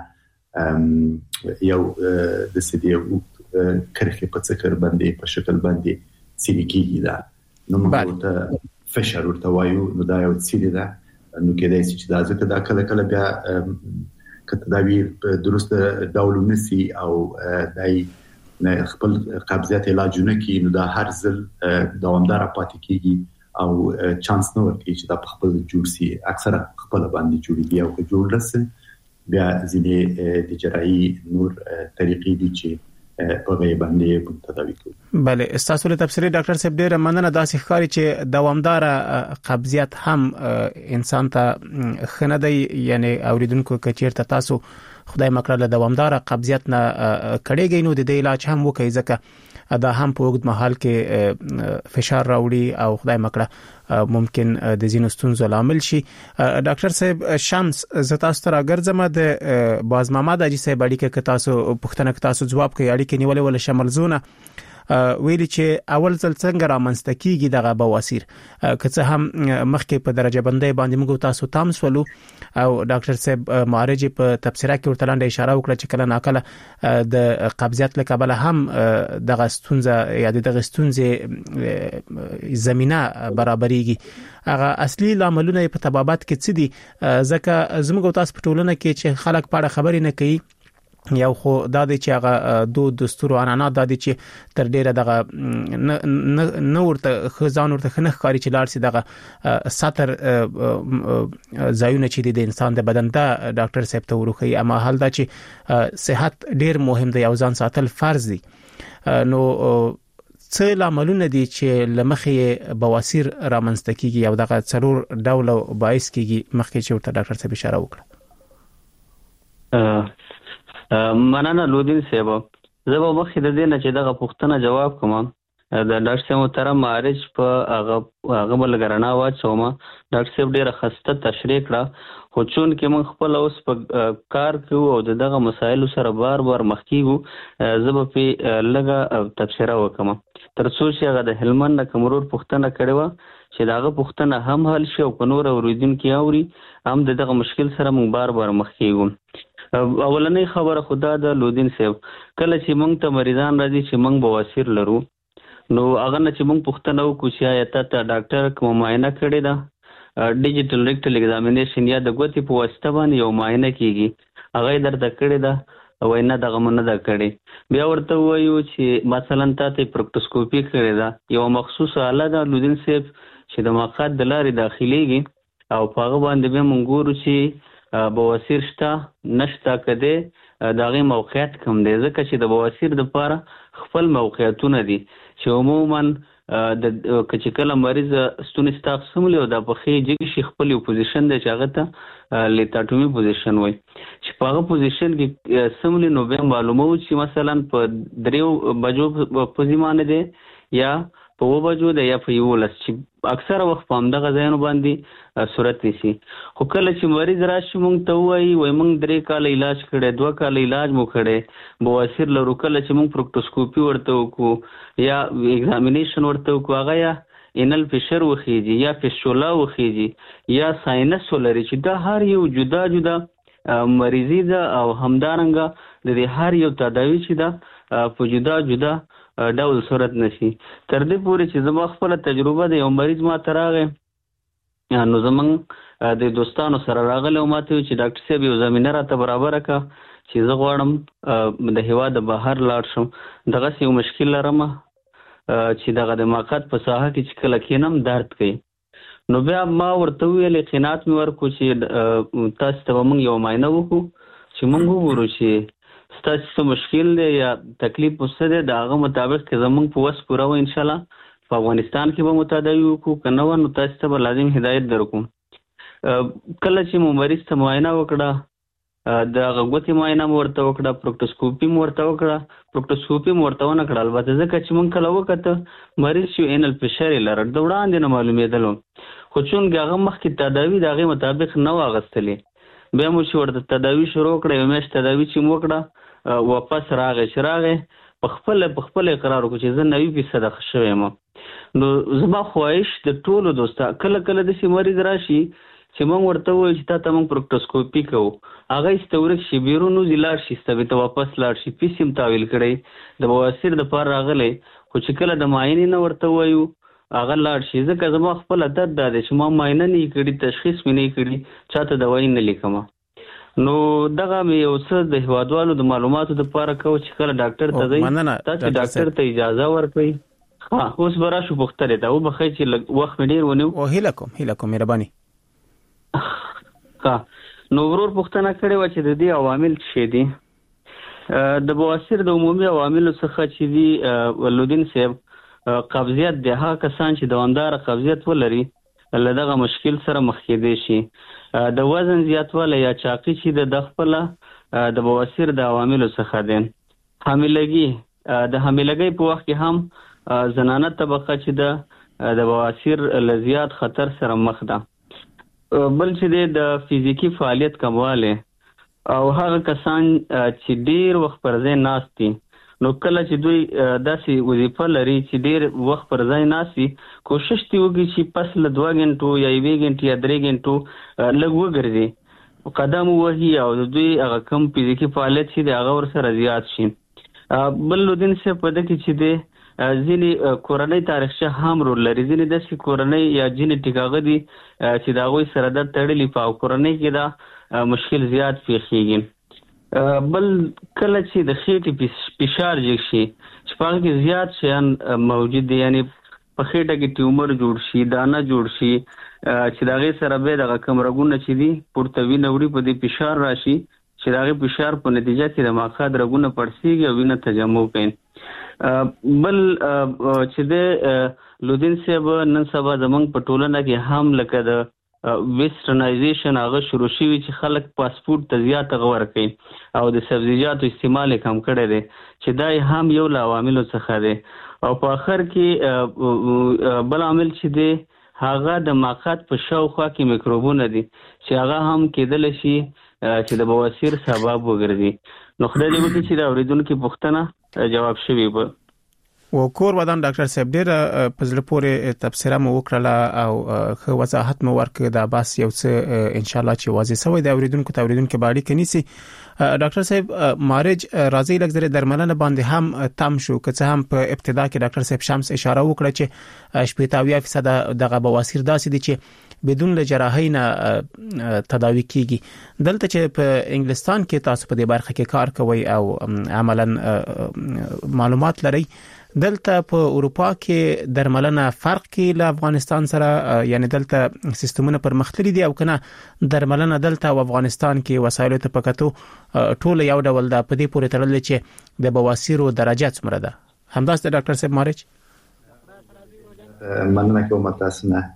یو د سدي کرخه په څکر باندې په شکل باندې سړي کیږي. دا نو موږ ته فشار ورته وایو، نو دا یو سړي ده. نو کېدای شي چې دا ځکه دا کله کله بیا کته دا وی درسته ډول نسی او دای خپل قبضیت علاجونه کې، نو دا هر ځل دوامدار پاتې کیږي او چانس نه ورکړي چې دا خپل جوړ سي. اکثره خپل باندې جوړي او که جوړ رسې بیا ځینې د جراحي نور طریقې دي چې په غي باندې تداوی کوي. بله استاسو له تفسیر ډاکټر صاحب ډیر مننه. داسې ښکاري چې دوامدار قبضیت هم انسان ته خنه دی، یعنی اوریدونکو کچیر ته تاسو خدای مکړه له دوامدار قبضیت نه کړيږي نو د دې علاج هم وکړي، ځکه دا هم په وخت محل کې فشار راوړي او خدای مکړه ممکن د زینو ستونزو لامل شي. ډاکټر صاحب شمس زه تاسو ته راګرځم د باز محمد اجي صاحب اړیکه کې تاسو پوښتنه کې تاسو جواب کوي اړیکه نیولې ول شمال زونه ویلي چې اول ځل څنګه رامنځته کیږي دغه بواسیر، که څه هم مخکې په درجه بندۍ باندې موږ تاسو تام سولو او ډاکټر صاحب مارج په تفسیره کې ورته لاندې اشاره وکړه چې کله ناکله د قبضیت له کبله هم دغه ستونزه یا دغه ستونزه زمينه برابرېږي. هغه اصلي لاملونه په طبابت کې څه دي؟ ځکه زموږ تاسو په ټولنه کې چې خلک پاړه خبرې نه کوي، یو خو دا د چې هغه دو دستور عنعنات دا د چې تر ډیره دغه نه ورته خزان ورته خنخ کاری چې لار سي دغه ساتر زایونه چې د انسان د بدن ته ډاکټر صاحب ته ورخي، اما حال دا چې صحت ډیر مهم دی او ځان ساتل فرض دي. نو څه لاملونه دي چې لمخې بواسیر رامنځته کیږي او دغه څلور ډول باعث کیږي مخکې چې ورته ډاکټر صاحب اشاره وکړه؟ مننه لودین صاحب. زه به مخکې د دې نه چې دغه پوښتنه جواب کوم د ډاکټر صاحب محترم معارج په هغه هغه بل غرنا واچوم. ډاکټر صاحب ډیره خسته تشریح کړه، خو چون کې موږ خپل اوس په کار کوو او دغه مسایلو سره بار بار مخ کیږو، زه به په لږه تبصره وکم تر څو چې هغه د هلمند نه کمرور پوښتنه کړې وه چې دغه پوښتنه هم حل شي او په نور اوریدونکي اوري هم دغه مشکل سره موږ بار بار مخ کیږو. اولنۍ خبره خدا د لودین صاحب، کله چې موږ ته مریضان راځي چې موږ بواسیر لرو، نو هغه نه چې موږ پوښتنه وکړو چې آیا تا ته ډاکټر کوم معاینه کړې ده، ډیجیټل ریکټل ایگزامینیشن یا د ګوتې په واسطه باندې یو معاینه کیږي، هغه یې درته کړې ده وایي نه دغه مو نه ده کړې، بیا ورته ووایو چې مثلا تا ته پروکټوسکوپي کړې ده، یوه مخصوصه آله ده لودین صاحب چې د مقعد د لارې داخلیږي او په هغه باندې بیا موږ ګورو چې بواسیر شته نشته، که دی د هغې موقعیت کم دی، ځکه چې د بواسیر دپاره خپل موقعیتونه دي چې عموما د که چې کله مریض ستونې ستا څملي او دا پښې جګې شي، خپل یو پوزیشن دی چې هغه ته لیتاټومي پوزیشن وایي، چې په هغه پوزیشن کې څملي نو بیا معلوموو چې مثلا په دریو بجو په زیمانه دی یا په اوه بجو دی یا په یولس، چې اکثره وخت په همدغه ځایونو باندې صورت نیسي. خو کله چې مریض راشي موږ ته ووایي وایي موږ درې کاله علاج کړی، دوه کاله علاج مو کړی، بواسیر لرو، کله چې موږ پروکټوسکوپي ورته وکړو یا ایگزامینیشن ورته وکړو، هغه یا انل فشر وخیږي یا فشولا وخیږي یا ساینس ولري، چې دا هر یو جدا جدا مریضي ده او همدارنګه د دې هر یو تداوي چې ده په جدا جدا ډول صورت نشي. تر دې پورې چې زما خپله تجربه د یو مریض ما ته راغی، نو زمونږ د دوستانو سره راغلی او ما ته ویل چې ډاکټر صاحب یو زمینه راته برابره کړه چې زه غواړم د هېواد بهر لاړ شم، دغسې یو مشکل لرم چې دغه د مقعد په ساحه کې چې کله کښېنم درد کوي. نو بیا ما ورته وویل قناعت مې ورکړو چې تاسو ته به موږ یو معاینه وکړو چې موږ وګورو چې ستاسو څه مشکل دی یا تکلیف مو څه دی، د هغه مطابق که زموږ په وس پوره وه انشاءالله په افغانستان کې به مو تداوي وکړو، که نه وه نو تاسو ته به لازم هدایت درکړو. کله چې مو مریض ته معاینه وکړه، د هغه ګوتې معاینه مو ورته وکړه، پروکټوسکوپي مو ورته وکړه، پروکټوسکوپي مو ورته ونه کړه البته ځکه چې موږ کله وکته مریض چې انل فشر یې لرل د وړاندې نه معلومېدلو، خو چونکې هغه مخکې تداوي د هغې مطابق نه وه اخیستلې، بیا مو چې ورته تداوي شروع کړه، یو میاشت تداوي چې مو وکړه واپس راغی، چې راغی په خپله په خپله اقرار وکړو چې زه نوي فیصده ښه شوی یم. نو زما خواهش د ټولو دوستا کله کله داسې مریض راشي چې موږ ورته ووایو چې تا ته موږ پروکټوسکوپي کوو، هغه ایسته ورک شي، بیرون وځي لاړ شي، ایسته بېرته واپس لاړ شي، پیس یې تحویل کړی د بواسیر دپاره راغلی، خو چې کله د معاینې نه ورته ووایو هغه لاړ شي. ځکه زما خپله درد دا دی چې ما معاینه نه یې کړي، تشخیص مې نه یې کړي، چا ته دوایي نه لیکمه. نو دغه مې یو څه د هیوادوالو د معلوماتو دپاره کوو چې کله ډاکټر ته ځئ تاسې ډاکټر ته اجازه ورکړئ. ها اوس به راشو پوښتنې ته، وبښئ چې لږ وخت مې ډېر ونیو. او هیله کوم هیله کوم مهرباني. ها نو ورور پوښتنه کړې وه چې د دې عوامل څه دي. د بواسیر د عمومي عواملو څخه چې دي لودین صاحب، قبضیت دی، هغه کسان چې دوامداره قبضیت ولري له دغه مشکل سره مخ کېدی شي. د وزن زیاتوالی یا چاقي چې د د خپله د بواسیر د عواملو څخه دی. حاملګي، د حاملګۍ په وخت کې هم زنانه طبقه چې ده د بواسیر له زیات خطر سره مخ ده. بل چې دی د فزیکي فعالیت کموالی او هغه کسان چې ډیر وخت پر ځای ناست دي، نو کله چې دوی داسې وظیفه لري چې ډیر وخت پر ځای ناست وي، کوشش دې وکړي چې پس له دوه غنټو یا یوې غنټې یا درې غنټو لږ وګرځي، قدم ووهي او د دوی هغه کم فزیکي فعالیت چې دی هغه ورسره زیات شي. بل لودین صاحب په ده کې چې دی ځینې کورنۍ تاریخچه هم رول لري، ځینې داسې کورنۍ یا جینټیک هغه دي چې د هغوی سره دا تړلي په کورنۍ کې دا مشکل زیات پیښیږي. بل کله چې د خېټې فشار جګ شي چې په هغه کې زیات شیان موجود دي، یعنی په خېټه کې ټیومر جوړ شي، دانه جوړ شي، چې د هغې سره بیا دغه کم رګونه چې دي پورته وینه وړي، په دې فشار راشي چې د هغې فشار په نتیجه کې د مقعد رګونه پړسېږي او وینه تجمع کوي. بل چې د لودین صاحب نن سبا زموږ په ټولنه کې هم لکه د ویسټرنایزیشن هغه شروع شوي چې خلک پاسپورت ته زیات غور کوي او د سبزیجاتو استعمال یې کم کړی دی، چې دا هم یو له عواملو څخه دی. او په اخر کې بل عامل چې دی هغه د مقعد په شاوخوا کې میکروبونه دي چې هغه هم کېدل شي چې د بواسیر سبب وګرځي. نو خدای دې وکړي چې د اوریدونکو پوښتنه جواب شوي به. و کور ودان ډاکټر صاحب ډېر په زړه پورې تبصره مو وکړه او خو وضاحت مو ورکړ دا بس یو څه ان شاء الله چې واضح سوی د اوریدونکو ته اوریدونکو باندې کنيسي. ډاکټر صاحب مارج راځي لږ درملنه باندې هم تم شو که څه هم په ابتدا کې ډاکټر صاحب شمس اشاره وکړه چې شپږ فیصد دغه بواسیر داسې دي چې بدون له جراحۍ نه تداوي کیږي. دلته چې په انګلستان کې تاسو په دې برخه کې کار کوي او عملاً معلومات لري، دلته په اروپا کې درملنه فرق کې له افغانستان سره، یعنی دلته سیستمونه پرمختللي دي او کنه درملنه دلته او افغانستان کې وسایل ته پکاتو ټول یو ډول ده، په دې پورې تړل چې د بواسیرو درجه څومره ده. همداسې ډاکټر صاحب مارج مننه کوم تاسو نه.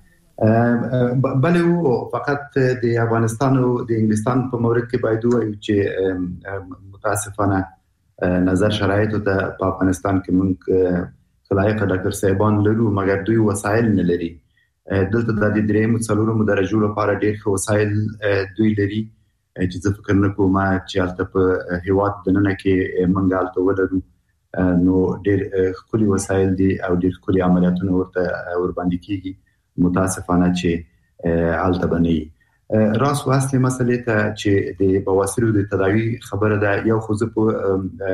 بلې فقط د افغانستان او د انګلستان په مورد کې باید وایو چې متاسفانه نظر شرایطو ته په افغانستان کې موږ خلایق ډاکټر صاحبان لرو مګر دوی وسایل نه لري. دلته د دې درېم څلورم درجو لپاره ډېر ښه وسایل دوی لري چې زه فکر نه کوم چې هلته په هیواد دننه کې موږ هلته ولرو. نو ډېر ښکلي وسایل دي او ډېر ښکلي عملیاتونه ورته ورباندې کېږي. متاسفانه چې هلته به نه وي. راس واصلې مسلې ته چې د بواسیرو د تداوی خبره ده، یو خو زه په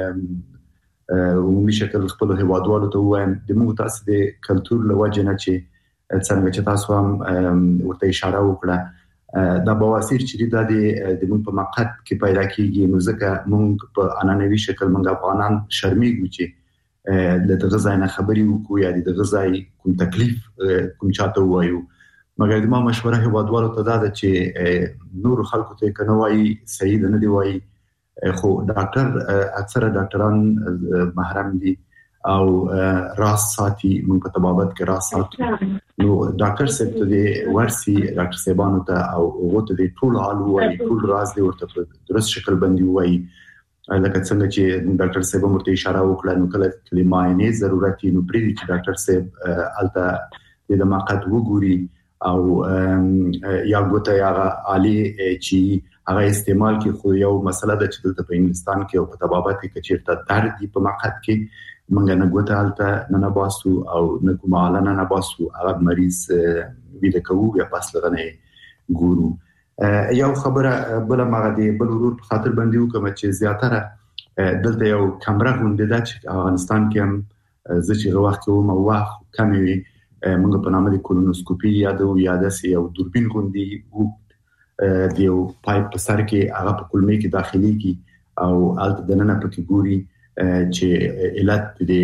عمومي شکل خپل هیوادوالو ته وایم د موږ تاسو د کلتور له وجې نه چې څنګه چې تاسو هم ورته اشاره وکړه دا بواسیر چې دا د موږ په مقعد کې پیدا کیږي، نو ځکه موږ په عنعنوي شکل موږ افغانان شرمېږو چې د غذا نه خبرې وکړو یا د غذا کوم تکلیف کوم چاته وایو. مګر د ما مشوره هیوادوالو ته دا ده چې نور خلکو ته کنه وایي صحیح نه دی وایي، خو ډاکټر اکثره ډاکټران محرم دي او راس ساتي، موږ په تبابت کې راس ساتو. نو ډاکټر صاحب ته د ورسي ډاکټر صاحبانو ته او هغه ته د ټول حال وایي، ټول راز دی ورته په درست شکل باندې وایي. لکه څنګه چې ډاکټر صاحب ورته اشاره وکړه نو کله کله معاینه ضرورت نو پرې چې ډاکټر صاحب الته د مقعد وګوري او یا ګوته یا عالی چې هغه استعمال کې خو یو مسله ده چې دلته په انګلستان کې او په طبابت کې چیرته درد په مقعد کې منګ نه ګوته الته نه باسو او نه کومه علنه نه باسو، هغه مریض ویل کوو یا پاس لغنه ګورو. یو خبره بل مغه دی بل ورور په خاطر باندې وکم چې زیاتره دلته یو کمره غونډه ده چې افغانستان کې هم زه چې وخت کوم او وخت کمی وي موږ په نامه د کولونوسکوپي یا د یادسي او دوربین غوندي او د یو پایپ په سر کې هغه په کولمې کې داخلي کی او الته دننه پکې ګوري چې علت د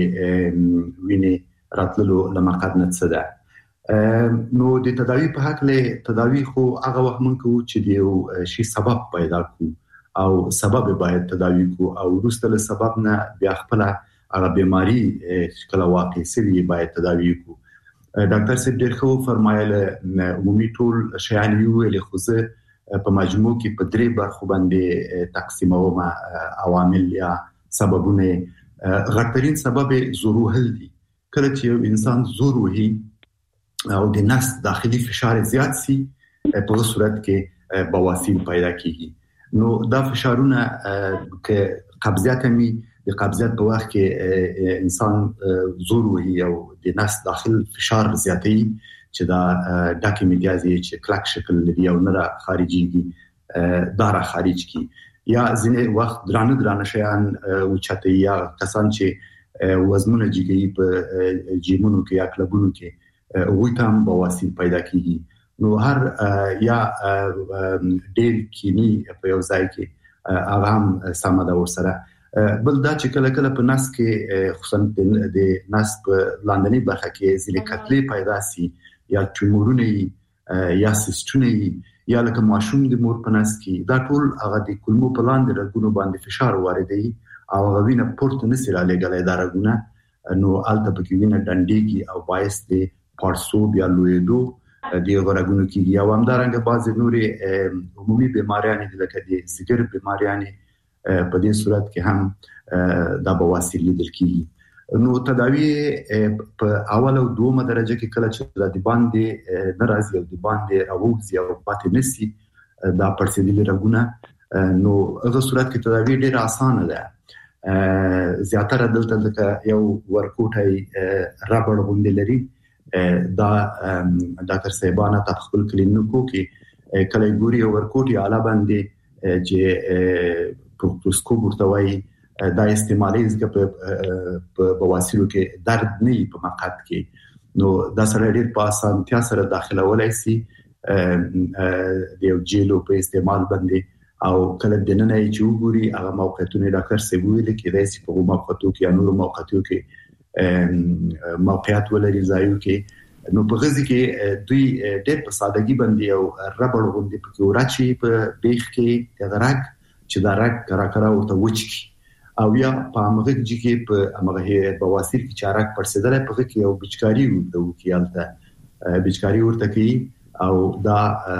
وینې راتللو لمقعد نه څه ده. نو د تداوی په حق له تداوی خو هغه وخت مونږ چې د یو شی سبب پیدا کو او سبب باید تداوی کو او وروسته له سبب نه بیا خپل هغه بیماری کله واقع سوي باید تداوی کو. ډاکټر صاحب ډېر خو فرمایله عمومي ټول شیان یو له خوځه په مجموع کې په درې برخو باندې تقسیموم عوامل یا سببونه. غټرین سبب زوروهل دي، کله چې یو انسان زوروهي او د نس داخلي فشار زیات سي په صورت کې بواسیر پیدا کیږي. نو دا فشارونه کې قبضیت می د قبضیت په وخت کې انسان زوروهي او د نس داخل فشار زیاتي چې دا ډاکیمیډیازي چې کلک شکل لري او نه خارجيږي دا را خارج کی یا ځینې وخت درانه درانه شیان او چته یا کسان چې وزنونه جګي په جیمونو کې یا کلبونو کې وې تام بواسیر پیدا کیږي. نو هر یا ډېر کینی په یو ځای کې هغه هم سمه ده ورسره. بل دا چې کله کله په نس کې خصوصا د نس په لاندنی برخه کې ځینې کتلې پیدا سي یا ټیمورونه یا سیستونه یا لکه ماشوم د مور په نس کې دا ټول هغه د کولمو په لاندې رګونو باندې فشار واردوي او هغه وینه پورته نسي را لګلای دا رګونه، نو الته پکې وینه ډنډېږي او باعث د پارسوب یا لویدو د غوړګونو کې یا همدارنګه بعضې نورې عمومي بیماریان دي لکه د سګر بیماریان په دې صورت کې هم دا بواسیر لیدل کیږي. نو تداوی په اول او دومره درجه کې کله چې د باندې ناراضي او د باندې راوځي او پاتې نسی دا پرسیدلي رګونه نو هغه صورت کې تداوی ډیره اسانه ده زیاتره دلته د یو ورکوټي رابر غوندې لري دا ډاکټر صاحبانه په خپل کلینیکو کې کله ګوري ورکوټي اعلی باندې چې پروکتوسکوپ ورته وایي دا استعمالي ځکه په بواسیرو کې درد نه په مقعد کې نو دا سره ډېر په اسانتیا سره داخله ولای شي د یو جیلو په استعمال باندې او کله د نن نه چې وګوري هغه موقعیتونه ډاکټر سی ویل کې راځي په موقعیتو کې انور موقعیتو کې موقعیت ولري ځایو کې نو په غزي کې دوی ډېر په سادهګي باندې او ربړ غوندي په ورچی په بیخ کې د غرق چې دا رګ کرا کرا ورته وچی او یا په هغه کې په هغه بواسیر کې چارک پرسیدل په کې یو بچکاری ورته کیالته بچکاری ورته کی او دا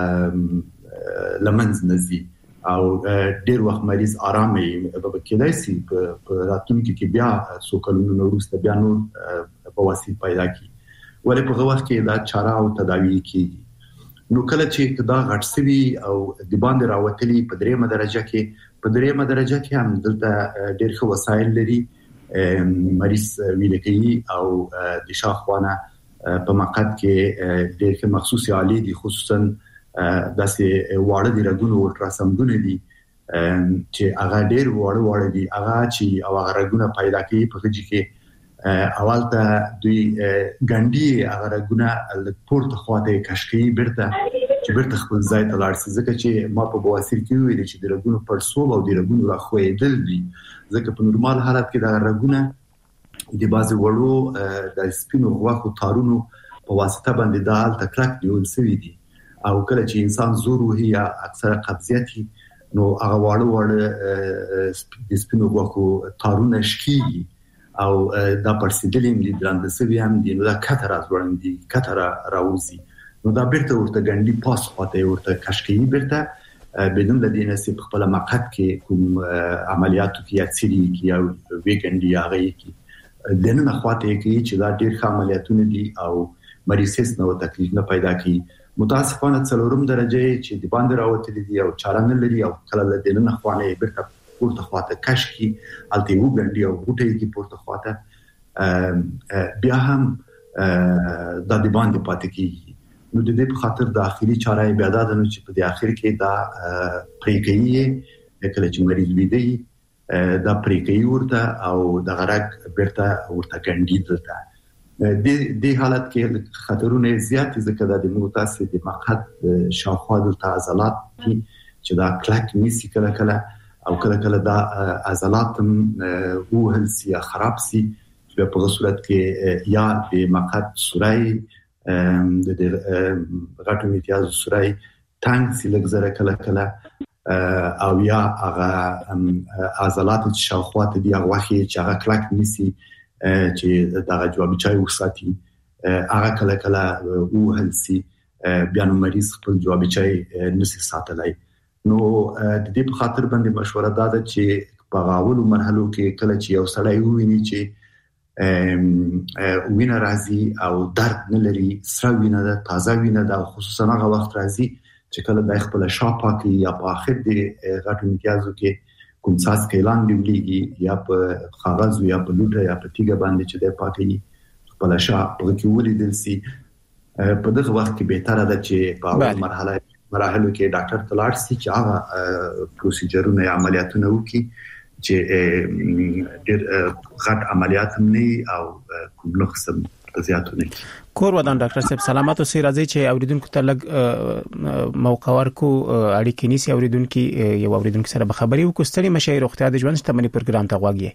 لمنز نزي او ډیر وخت مریض آرامي په کېدای شي په راتلونکي کې بیا سوکلونو نورسته بیا نور بواسیر پیدا کی ولې په وخت کې دا چاره او تداوی کیږي نو کله چې دا غټ سوي او د باندې راوتلي په دریمه درجه کې په دریمه درجه کې هم دلته ډېر ښه وسایل لري مریض ویل کوي او د شاخوانه په مقعد کې ډېر ښه مخصوصي آلې دي خصوصا داسې واړه دي رګونه الټراساوندونه دي چې هغه ډېر واړه واړه دي هغه چې او هغه رګونه پیدا کوي په خځې کې اول ته دوی ګنډي هغه رګونه پورته خواته کشکي برته چې برته خپل ځای ته لاړ شي ځکه چې ما په بواسیر کې ویل چې د رګونو پرسول او د رګونو راخوېدل دي ځکه په نورمال حالت کې د رګونه د بازي وړو د سپینو غواخو تارونو په واسطه باندې د حالت کلک نیول شوی دي او کله چې انسان زور وهي یا اکثر قبضیت نو هغه واړه واړه د سپینو غواخو تارونه شکي او دا پرسیدلیم دي درندسوي هم دي نو دا کتر از ورندي کتر راوزي نو دا بیرته ورته ګنډي پاس خواته ورته کشکي بیرته بدون د دې نسب خپل مقعد کې کوم عملیاتو کې اکثري کې او ویګنډي هغه کې د نن خواته کې چې دا ډېر ښه عملیاتونه دي او مریض هیڅ نو تکلیف نه پیدا کوي متاسفانه څلورم درجه چې د باندې راوتلي دي او چارانه لري او کله د نن خوانه بیرته پورته خواته کشکي الته وګنډي او غوټي کې پورته خواته بیا هم د دې باندې پاتې کیږي نو د دې په خاطر د اخیری چاره بیا دا د نو چې په دې اخر کې دا پریکېږي کله چې مریض ویدي دا پریکېږي ورته او د غرق بیرته ورته ګنډي دلته د دې حالت کې خطرونه زیات ځکه د موتاسي د مقعد شاوخوا د عضلات چې دا کلک نیسی کله کله او کله کله دا عضلات وهل سي خراب سي په صورت کې یا د مقعد سورای د غټو امتیاز سورای تانګ سي لګزره کله کله او یا هغه عضلات چې شاوخوا ته دی هغه چې هغه کلک نیسی چې دا جواب چای وساتي هغه کله کله وهل سي بیا نو مریض خپل جواب چای نسی ساتلای نو د دې په خاطر باندې مشوره ده چې په غاولو مرحلو کې کله چې یو سړی وویني چې وینه راځي او درد نه لري سره وینه ده تازه وینه ده خصوصا هغه وخت راځي چې کله د خپل شاپا کې یا په اخر د غټو امتیازو کې کوم ساس کې اعلان دیږي یا په کاغذ یا په لوټه یا په تیګه باندې چې د پاکي خپل شاپ په کې ولیدل سي په دغه وخت کې به تر ده چې په اول مرحله مراحلو کې ډاکټر تلاړ سي چې هغه پروسیجرونه یا عملیاتونه وکړي چې ډېر غټ عملیات نه او کوم نقص زیاتونه کور ودان ډاکټر صاحب سلامات اوسئ راځي چې اوریدونکو ته لګ موقع ورکو اړیکې نيسي اوریدونکو یو اوریدونکو سره به خبري وکړو ستړي مشه روغتیا د ژوند شتمنۍ پروګرام ته غواګي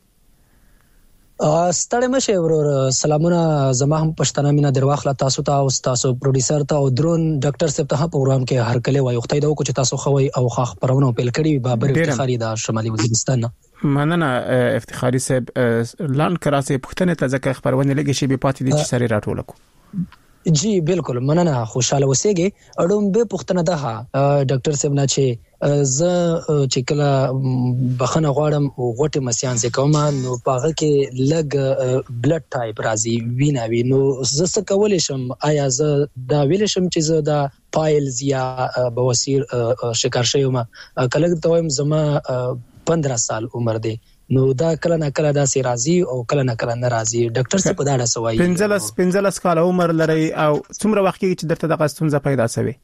ستړي مشه ورور سلامونه زما هم پښتنه مینا درواخله تاسو ته او تاسو پروډوسر ته او درون ډاکټر صاحب ته په پروګرام کې هر کله وایو خدای دا کو چې تاسو خوي او خاخ پرونه پیل کړی بابر افتخاری دا شمالي وزیرستان مننه افتخاری صاحب لاند کراسه پښتنه ته ځکه خبرونه لګی شي به پاتې دي چې سره راټول کو جی بالکل مننه خوشاله اوسېږي اړوم به پښتنه ده ډاکټر صاحب نه چې ز چې کله بخنه غواړم غوټه مسیان زه کوم نو پاغه کې لګ بلډ ټایپ راځي وینا وی نو زه څه کولای شم آیا زه دا ویل شم چې زه دا پایلز یا بواسیر شکار شوم کله ته وایم زما پندرہ سال عمر دی نو دا کله نه کله دا سي راځي او کله نه کله نه راځي ډاکټر څه په دا ډول سوي پنځلس پنځلس کال عمر لري او څومره وخت کې چې درته د قستون ز پیدا شوی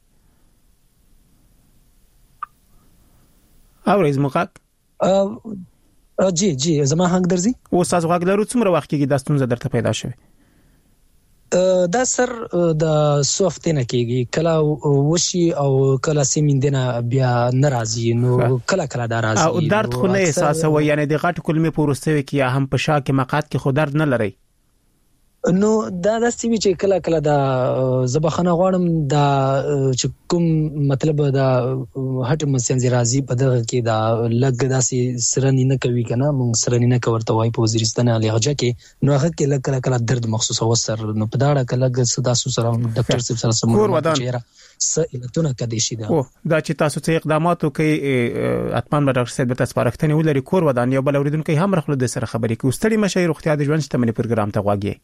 او رئیس مقاق جی جی زما حق درځي او تاسو غوږ لرو څومره وخت کې د ستونزه درته پیدا شوه دا سر د سوفت نه کېږي کله وشي او کله سیمیندنه بیا ناراضي نو کله کله دا راځي او درد خو نه احساس وي یعنی د غټ کلمې پورستوي کې هم په شا کې مقات کې خو درد نه لري نو دا د سیمه چې کله کله دا زبخنه غواړم دا چې کوم مطلب دا هټ مسنځ راځي په دغه کې دا لګ داسي سرنی نه کوي کنه مونږ سرنی نه کوي وای په وزیرستان لهجه کې نو هغه کې کله کله درد مخصوص وسر نو په داړه کله صدا سره ډاکټر صاحب سره سمون س الکترونه کدي شي دا او دا چې تاسو ته اقدامات کوي اتمان به ډاکټر صاحب تاسو پارختنی ولري کور ودان یو بل اوریدونکو هم رخلو د سره خبرې کوي ستړي مشه روغتیا د ژوند شتمنۍ پروګرام ته غواګي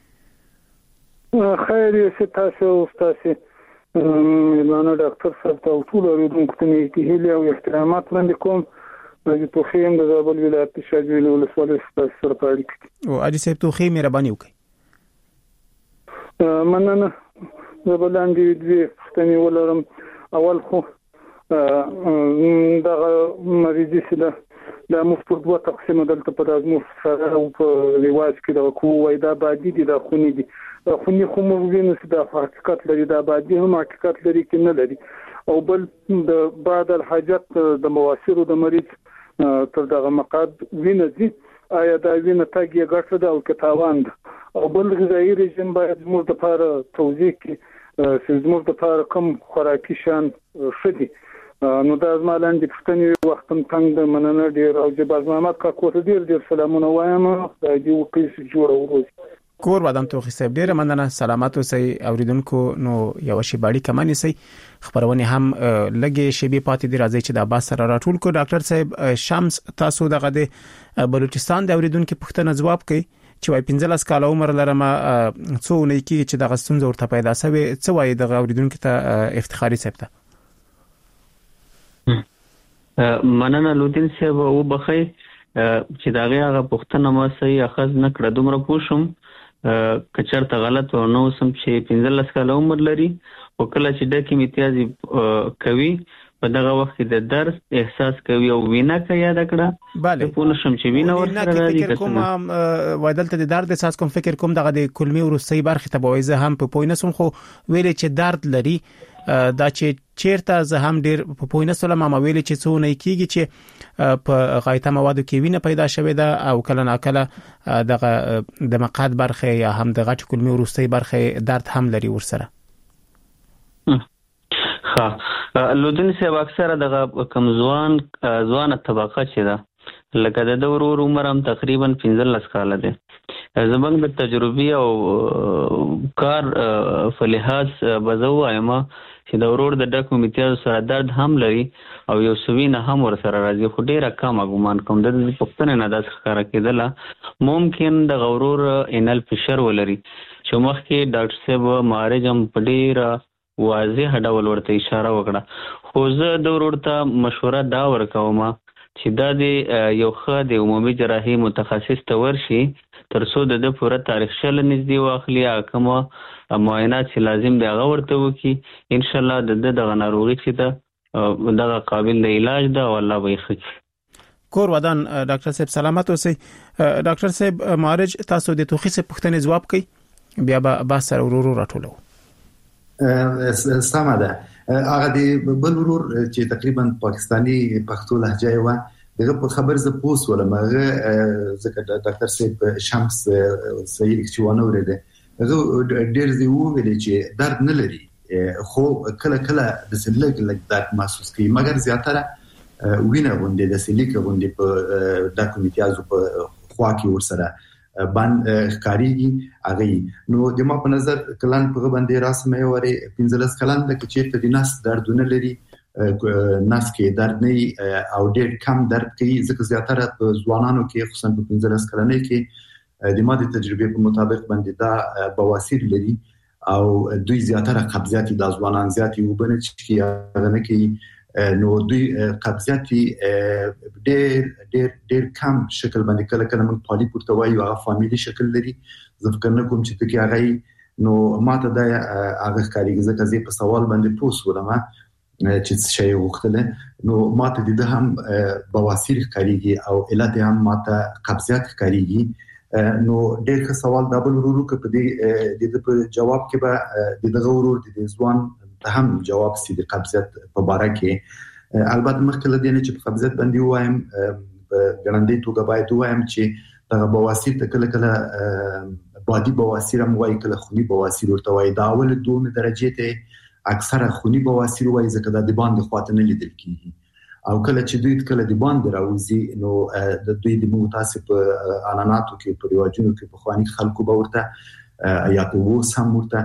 خیر یې تاسو استاد مېلمانه ډاکټر صاحب ته ټول اوریدونکو ته کې هیله او احترامات وړاندې کوم د توخیم د زابل ولایت شاجویل ولسوالۍ سره پاړیږي او اجي صاحب توخی مهرباني وکړئ مننه زبلاندې دوی پښتني ولرم اول خو دا مریضي سره د مفت دوه تقسیم دلته په دازمو سره او په ریواج کې دا کوه دا باندې دي دا خوني دي خوني خو موږ وینو چې دا حقیقت لري دا باندې هم حقیقت لري کې نه لري او بل د بعد الحاجات د مواسیرو د مریض تر دغه مقاد ویني دي آیا دا وینه تاګي ګټه ده او کتاوان او بل غذایی رژیم باید موږ د لپاره توضیح کې چې موږ د لپاره کوم خوراکي شان شدي نو دا زمالان د پښتني وختم څنګه د مننه ډیر او جباز محمد کا کوته ډیر ډیر سلامونه وایم دا دی وکیس جوړ وروز کور ودان توخی صاحب ډیر مننه سلامات اوسئ اوریدونکو نو یو شی باړي کمانی سي خبرونه هم لګي شی به پاتې دی راځي چې د باس سره راټول کو ډاکټر صاحب شمس تاسو دغه د بلوچستان د اوریدونکو پښتنه جواب کوي چې وای پنځلس کال عمر لرم څو نه کی چې د غستون ورته پیدا شوی څو وای د اوریدونکو ته افتخاري صاحب ته مننه لودین صاحب او بخی چې داغه هغه پښتنه ما صحیح اخذ نه کړ دومره پوښوم کچرته غلط و نو سم چې پنځلس کال عمر لري او کله چې د کې امتیازي کوي په دغه وخت د درس احساس کوي او وینا کوي یاد کړه bale په نشم چې وینا ورسره راځي کوم وایدلته د درد احساس کوم فکر کوم دغه د کلمې ورسې برخه ته بوایزه هم په پوینسم خو ویلې چې درد لري دا چې چیرته زه هم ډیر په پوینسله ما ویلې چې څو نه کیږي چې په غایطه موادو کې وینه پیدا شوه دا او کله نه کله دغه د مقاد برخه یا هم د غټ کلمې ورسې برخه درد هم لري ورسره ها لودن صاحب اکثر دغه کمزوان ځوان طبقه چې دا لکه د ورور عمر هم تقریبا پنځلس کال دی زمونږ د تجربه او کار فلحاظ بزو ایما چې د ورور د ډکو امتیاز سره درد هم لري او یو سوینه هم ور سره راځي خو ډیره کم ګومان کوم د پښتنه نه داس ښکارا کېدله ممکن د غورور انل فشر ولري چې مخکې ډاکټر صاحب مارجم پډیره واضح ډول ورته اشاره وکړه خو زه د ورور ته مشوره دا ورکوم چې دا د یو ښه د عمومي جراحي متخصص ته ورشي ترڅو د پوره تاریخ شل نږدې واخلي کوم معاینات چې لازم دی هغه ورته وکي ان شاء الله د دغه ناروغي چې دا دغه قابل د علاج ده او الله به یې کور ودان ډاکټر صاحب سلامت اوسئ ډاکټر صاحب مارج تاسو د توخي څخه پوښتنه جواب کړئ بیا به با سره ورور راټولو سمه ده هغه د بل ورور چې تقریبا پاکستانی پښتو لهجه و دغه په خبر ز پوس ولما ځکه ډاکټر صاحب شمس صحیح چې ونه ورده هغه ډیر دی ویل چې درد نه لري خو کله کله د سلګ لګ درد محسوس کوي مګر زیاتره وینه غونډه د سلیک غونډه په د کومیټیازو په خوا کې ورسره باندې ښکاریږي هغه نو د ما په نظر کلان په باندې راسمه وره پنځلس کلان د کچې ته د نس دردونه لري ناس کې درد نه او ډېر کم درد کوي ځکه زیاتره په ځوانانو کې خصوصا په پنځلس کلنۍ کې د ما د تجربې په مطابق باندې دا بواسیر لري او دوی زیاتره قبضیت د ځوانان زیاتې وبنه چې هغه نه کوي نو دوی قبضیت ډېر ډېر ډېر کم شکل باندې کله کله موږ پالي پورته وایو هغه فامیلی شکل لري زه فکر نه کوم چې ته کې هغه نو ماته دا هغه کاریږي ځکه زه په سوال باندې پوس ولم چې شی وختله نو ماته د هم بواسیر کاریږي او علت هم ماته قبضیت کاریږي نو ډېر ښه سوال دا بل ورو کې په دې د جواب کې به د دغه ورور د ځوان هم جواب سي د قبضیت په باره کې البته مخکې لدی نه چې په قبضیت باندې وایم په ګړندې توګه باید وایم چې دغه بواسیر ته کله کله بادي بواسیر هم وایي کله خوني بواسیر ورته وایي دا اول دوه درجه ته اکثره خوني بواسیر وایي ځکه دا د باندې خواته نه لیدل کیږي او کله چې دوی کله د باندې راوځي نو د دوی د متاسف اعلاناتو کې په ریواجونو کې په خواني خلکو به ورته یا په ووس هم ورته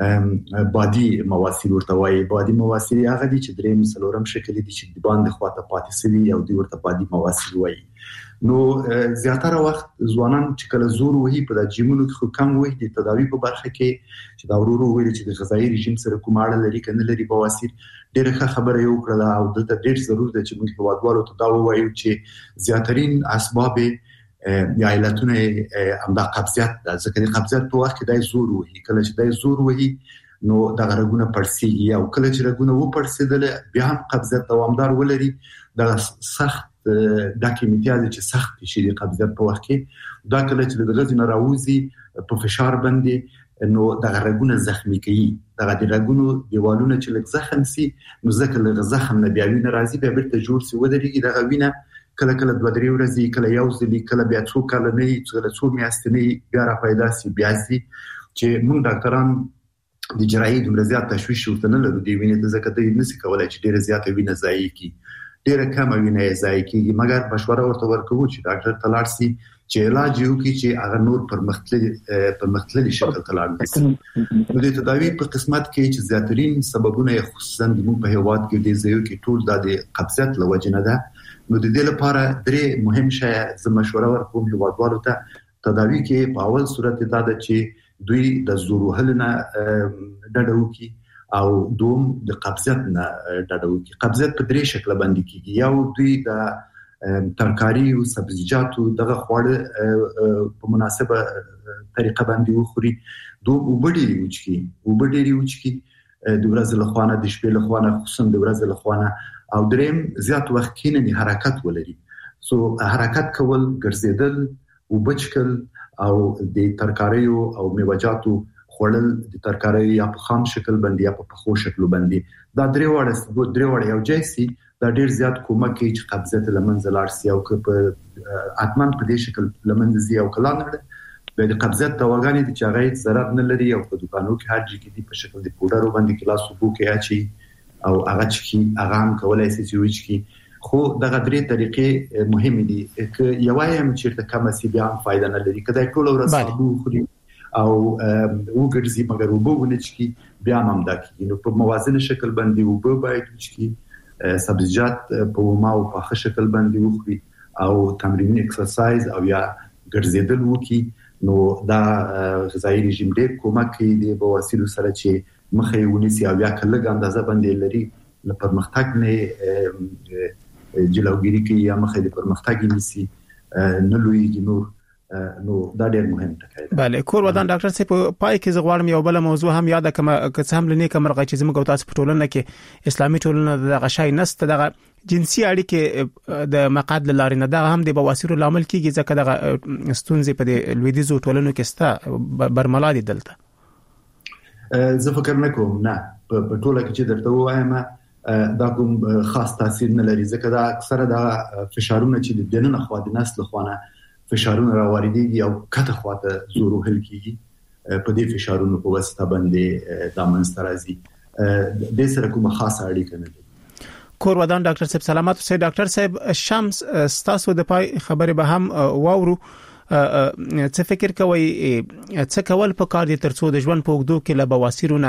بادي مواسیر ورته وایي بادي مواسیر هغه دي چې درې مسلورم شکل دي چې د باندې خواته پاتې سوي او دوی ورته بادي مواسیر وایي نو زیاتره وخت ځوانان چې کله زور وهي په د جیمونو کې کم وي د تداوی په برخه کې چې دا ورورو ویل چې د غذایی رژیم سره کوم اړه لري کنه لري بواسیر ډېر ښه خبره یو کړله او د ډېر ضرورت ده چې موږ په وادوالو ته دا وایو چې زیاترین اسباب یا علتونه همدا قبضیت ده ځکه د قبضیت په وخت کې د زور وهي کله چې د زور وهي نو د غرګونه پړسیږي او کله چې رګونه و پړسیدل بیا هم قبضیت دوامدار ولري د سخت د کیمیاوي چې سخت شي د قبضیت په وخت کې دا کله چې د غزې نه راوځي په فشار باندې نو د غرګونه زخمی کوي د غرګونو دیوالونه چې لږ زخم سي نو ځکه لږ زخم نه بیا وینه راځي بیا بیرته جوړ سي ودرېږي د غوینه کله کله دوه درې ورځې کله یو ځلې کله بیا څو کله نه څو څو میاشتې نه بیا را پیدا سي بیا سي چې موږ ډاکټران د جراحي د زیات تشویش ورته نه لرو دی وینې ته ځکه د نسی کولای چې ډیره زیاته وینه ضایع کی ډیره کم وینه ضایع کیږي مګر مشوره ورته ورکوو چې ډاکټر تلاړ سي چې علاج یو کی چې هغه نور پرمختللي پرمختللي شکل تلاړ سي نو د تداوی په قسمت کې چې زیاترین سببونه خصوصا د موږ په هیواد کې د زیو کې ټول د قبضیت لوجنه ده نو د دې لپاره درې مهم شی ز مشوره ورکوم هیوادوالو ته تداوی کې په اول صورت دا ده چې دوی د زور وهلنه ډډه وکړي او دوم د قبضیت نه ډډه وکړي قبضیت په درې شکل باندې کیږي یو دوی د ترکاری او سبزیجاتو دغه خواړه په مناسبه طریقه باندې وخوري دوم وبډيري وچکي وبډيري وچکي د ورځې له خوانه د شپې له خوانه خصوصا د ورځې له خوانه او دریم زیات وخت کینې حرکت ولري سو حرکت کول ګرځیدل وبچکل او د ترکاریو او میوه‌جاتو خوړل د ترکاری یا په خام شکل باندې یا په پخو شکل باندې دا درې وړه درې وړه یو جایسي دا ډیر زیات کومک کوي چې قبضیت لمنځه لاړ شي او که په اتمن په دې شکل لمنځه زی او کلان نه به د قبضیت دواګانې د چاغې ضرر نه لري او په دکانو کې هر ځای کې په شکل د پودرو باندې کلاس وبو کې اچي او هغه چې هغه هم کولای شي چې وچ کی خو دغه درې طریقې مهمه دي چې یو وایم چې کم سي بیا فائدہ نه لري کله ټول ورځ صابو خوري او وګرځي مګر وبونه چې بیا هم دا کی نو په موازنه شکل باندې وب باید چې سبزیجات په ما او په شکل باندې وخوري او تمرین ایکسرسایز او یا ګرځیدل وکي نو دا غذایی رژیم ډېر کومک کوي د بواسیر سره چې مخې ونیسي او یا کله اندازه باندې لري لپاره مختګ نه جلوګیری کوي یا مخې د پرمختګ نیسي نه لویږي نور نو دا ډېر مهم ټکی دی. بله کور ودان ډاکټر صاحب پای کې زغوالم یو بل موضوع هم یاد کما که څه هم لنی کمرغه چې زموږ تاسو په ټولنه کې اسلامي ټولنه د غشای نست دغه جنسي اړیکې د مقاد لاري نه دا هم د بواسیر لامل کیږي ځکه دغه ستونزې په د لویدیزو ټولنو کې ستا برملا دي دلته زه فکر نه کوم نه په ټوله کې چې درته وایم دا کوم خاص تاثیر نه لري ځکه دا اکثره د فشارونه چې د دننه خوا د نسل خوانه فشارونه راوړيږي او کته خواته زور وهل کیږي په دې فشارونو په واسطه باندې د منځ راځي د سره کومه خاصه اړیکه نه لري. کور ودان ډاکټر صاحب سلامات اوسئ. ډاکټر صاحب شمس تاسو د پای خبره به هم واورو څه فکر کوي څه کول په کار دي ترڅو د ژوند په وګړو کې له بواسیرونه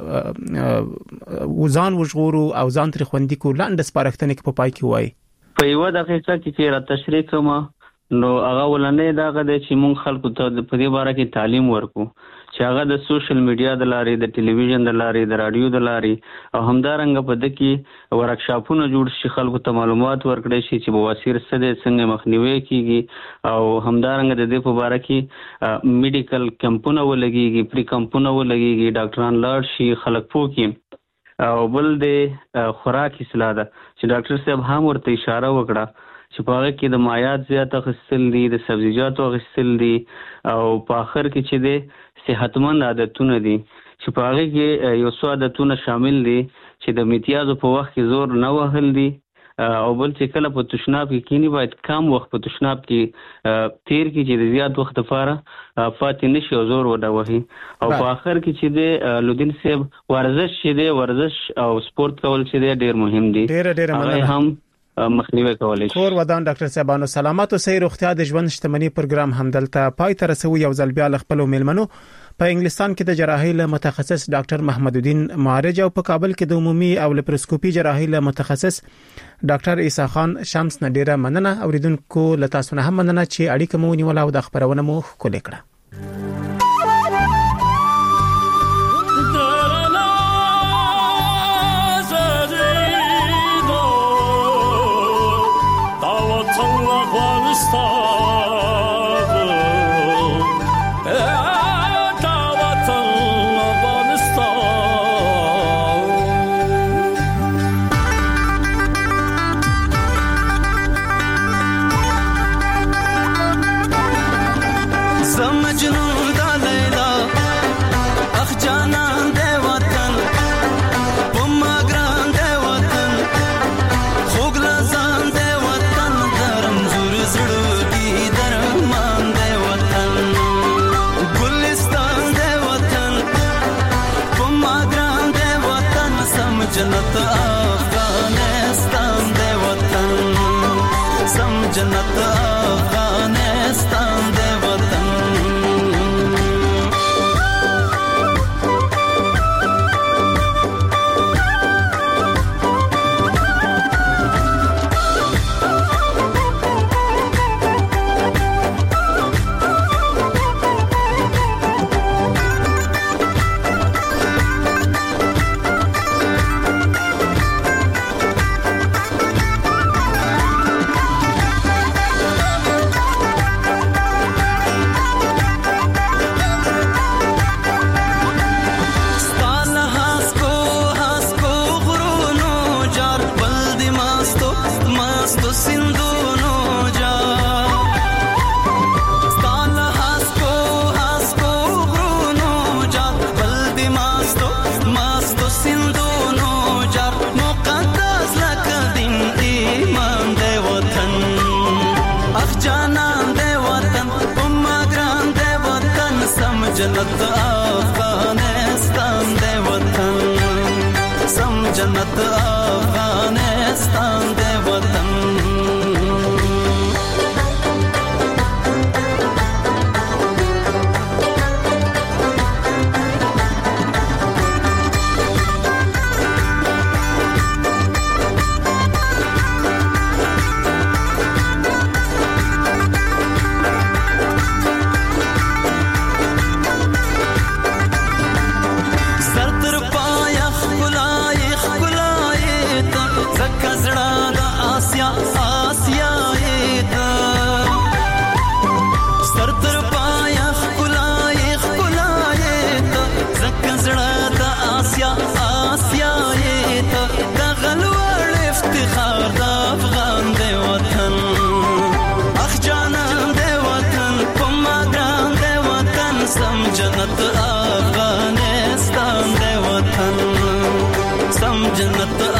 وزن وژغورو او ځان تر خوندې کو لاندې سپارښتنې په پای کې وای په یو دقیقه کې را تشریح کوم نو هغه ولنې دا غده چې مونږ خلکو ته په دې باره کې تعلیم ورکو چې هغه د سوشل میډیا د لارې د ټلویزیون د لارې د رادیو د لارې او همدارنګه په د کې ورکشاپونه جوړ شي خلکو ته معلومات ورکړي شي چې بواسیر څه دي څنګه مخنیوي کیږي او همدارنګه د دې په اړه کې میډیکل کمپونه ولګيږي پری کمپونه ولګيږي ډاکټران لاړ شي خلک پوکي او بل د خوراک اصلاح ده چې ډاکټر صاحب هم ورته اشاره وکړه چې په هغه کې د مایعات زیات غسل دي د سبزیجاتو غسل دي او په اخر کې چې د صحتمند عادتونه دي چې په هغه کې یو څو عادتونه شامل دي چې د امتیازو په وخت کې زور نه وهل دي او بل چې کله په تشناب کې کینی باید کم وخت په تشناب کې تیر کې چې د زیات وخت لپاره فاتې نشي او زور وډه وهي او په اخر کې چې د لودین صاحب ورزش چې دی ورزش او سپورت کول چې دی ډیر مهم دي ډیر ډیر مننه هم مخنیوي کولای شي کور ودان ډاکټر صاحبانو سلامات او صحیح روغتیا د ژوند شتمنۍ پروګرام همدلته پای ته رسوي یو ځل بیا خپل میلمنو په انګلستان کې د جراحۍ له متخصص ډاکټر محمد الدین معارج او په کابل کې د عمومي او لپروسکوپي جراحۍ له متخصص ډاکټر عیسی خان شمس نډیره مننه اوریدونکو له تاسو نه هم مننه چې اړیکه مو ونیول او د خبرونه مو خولې کړه जन्नत अफगानिस्तान दे वतन सम जन्नत अफगानिस्तान दे वतन जन्नत अफगानिस्तान दे वतन सम जन्नत अफगानिस्तान दे वतन जन्नत अफगानिस्तान दे वतन सम जन्नत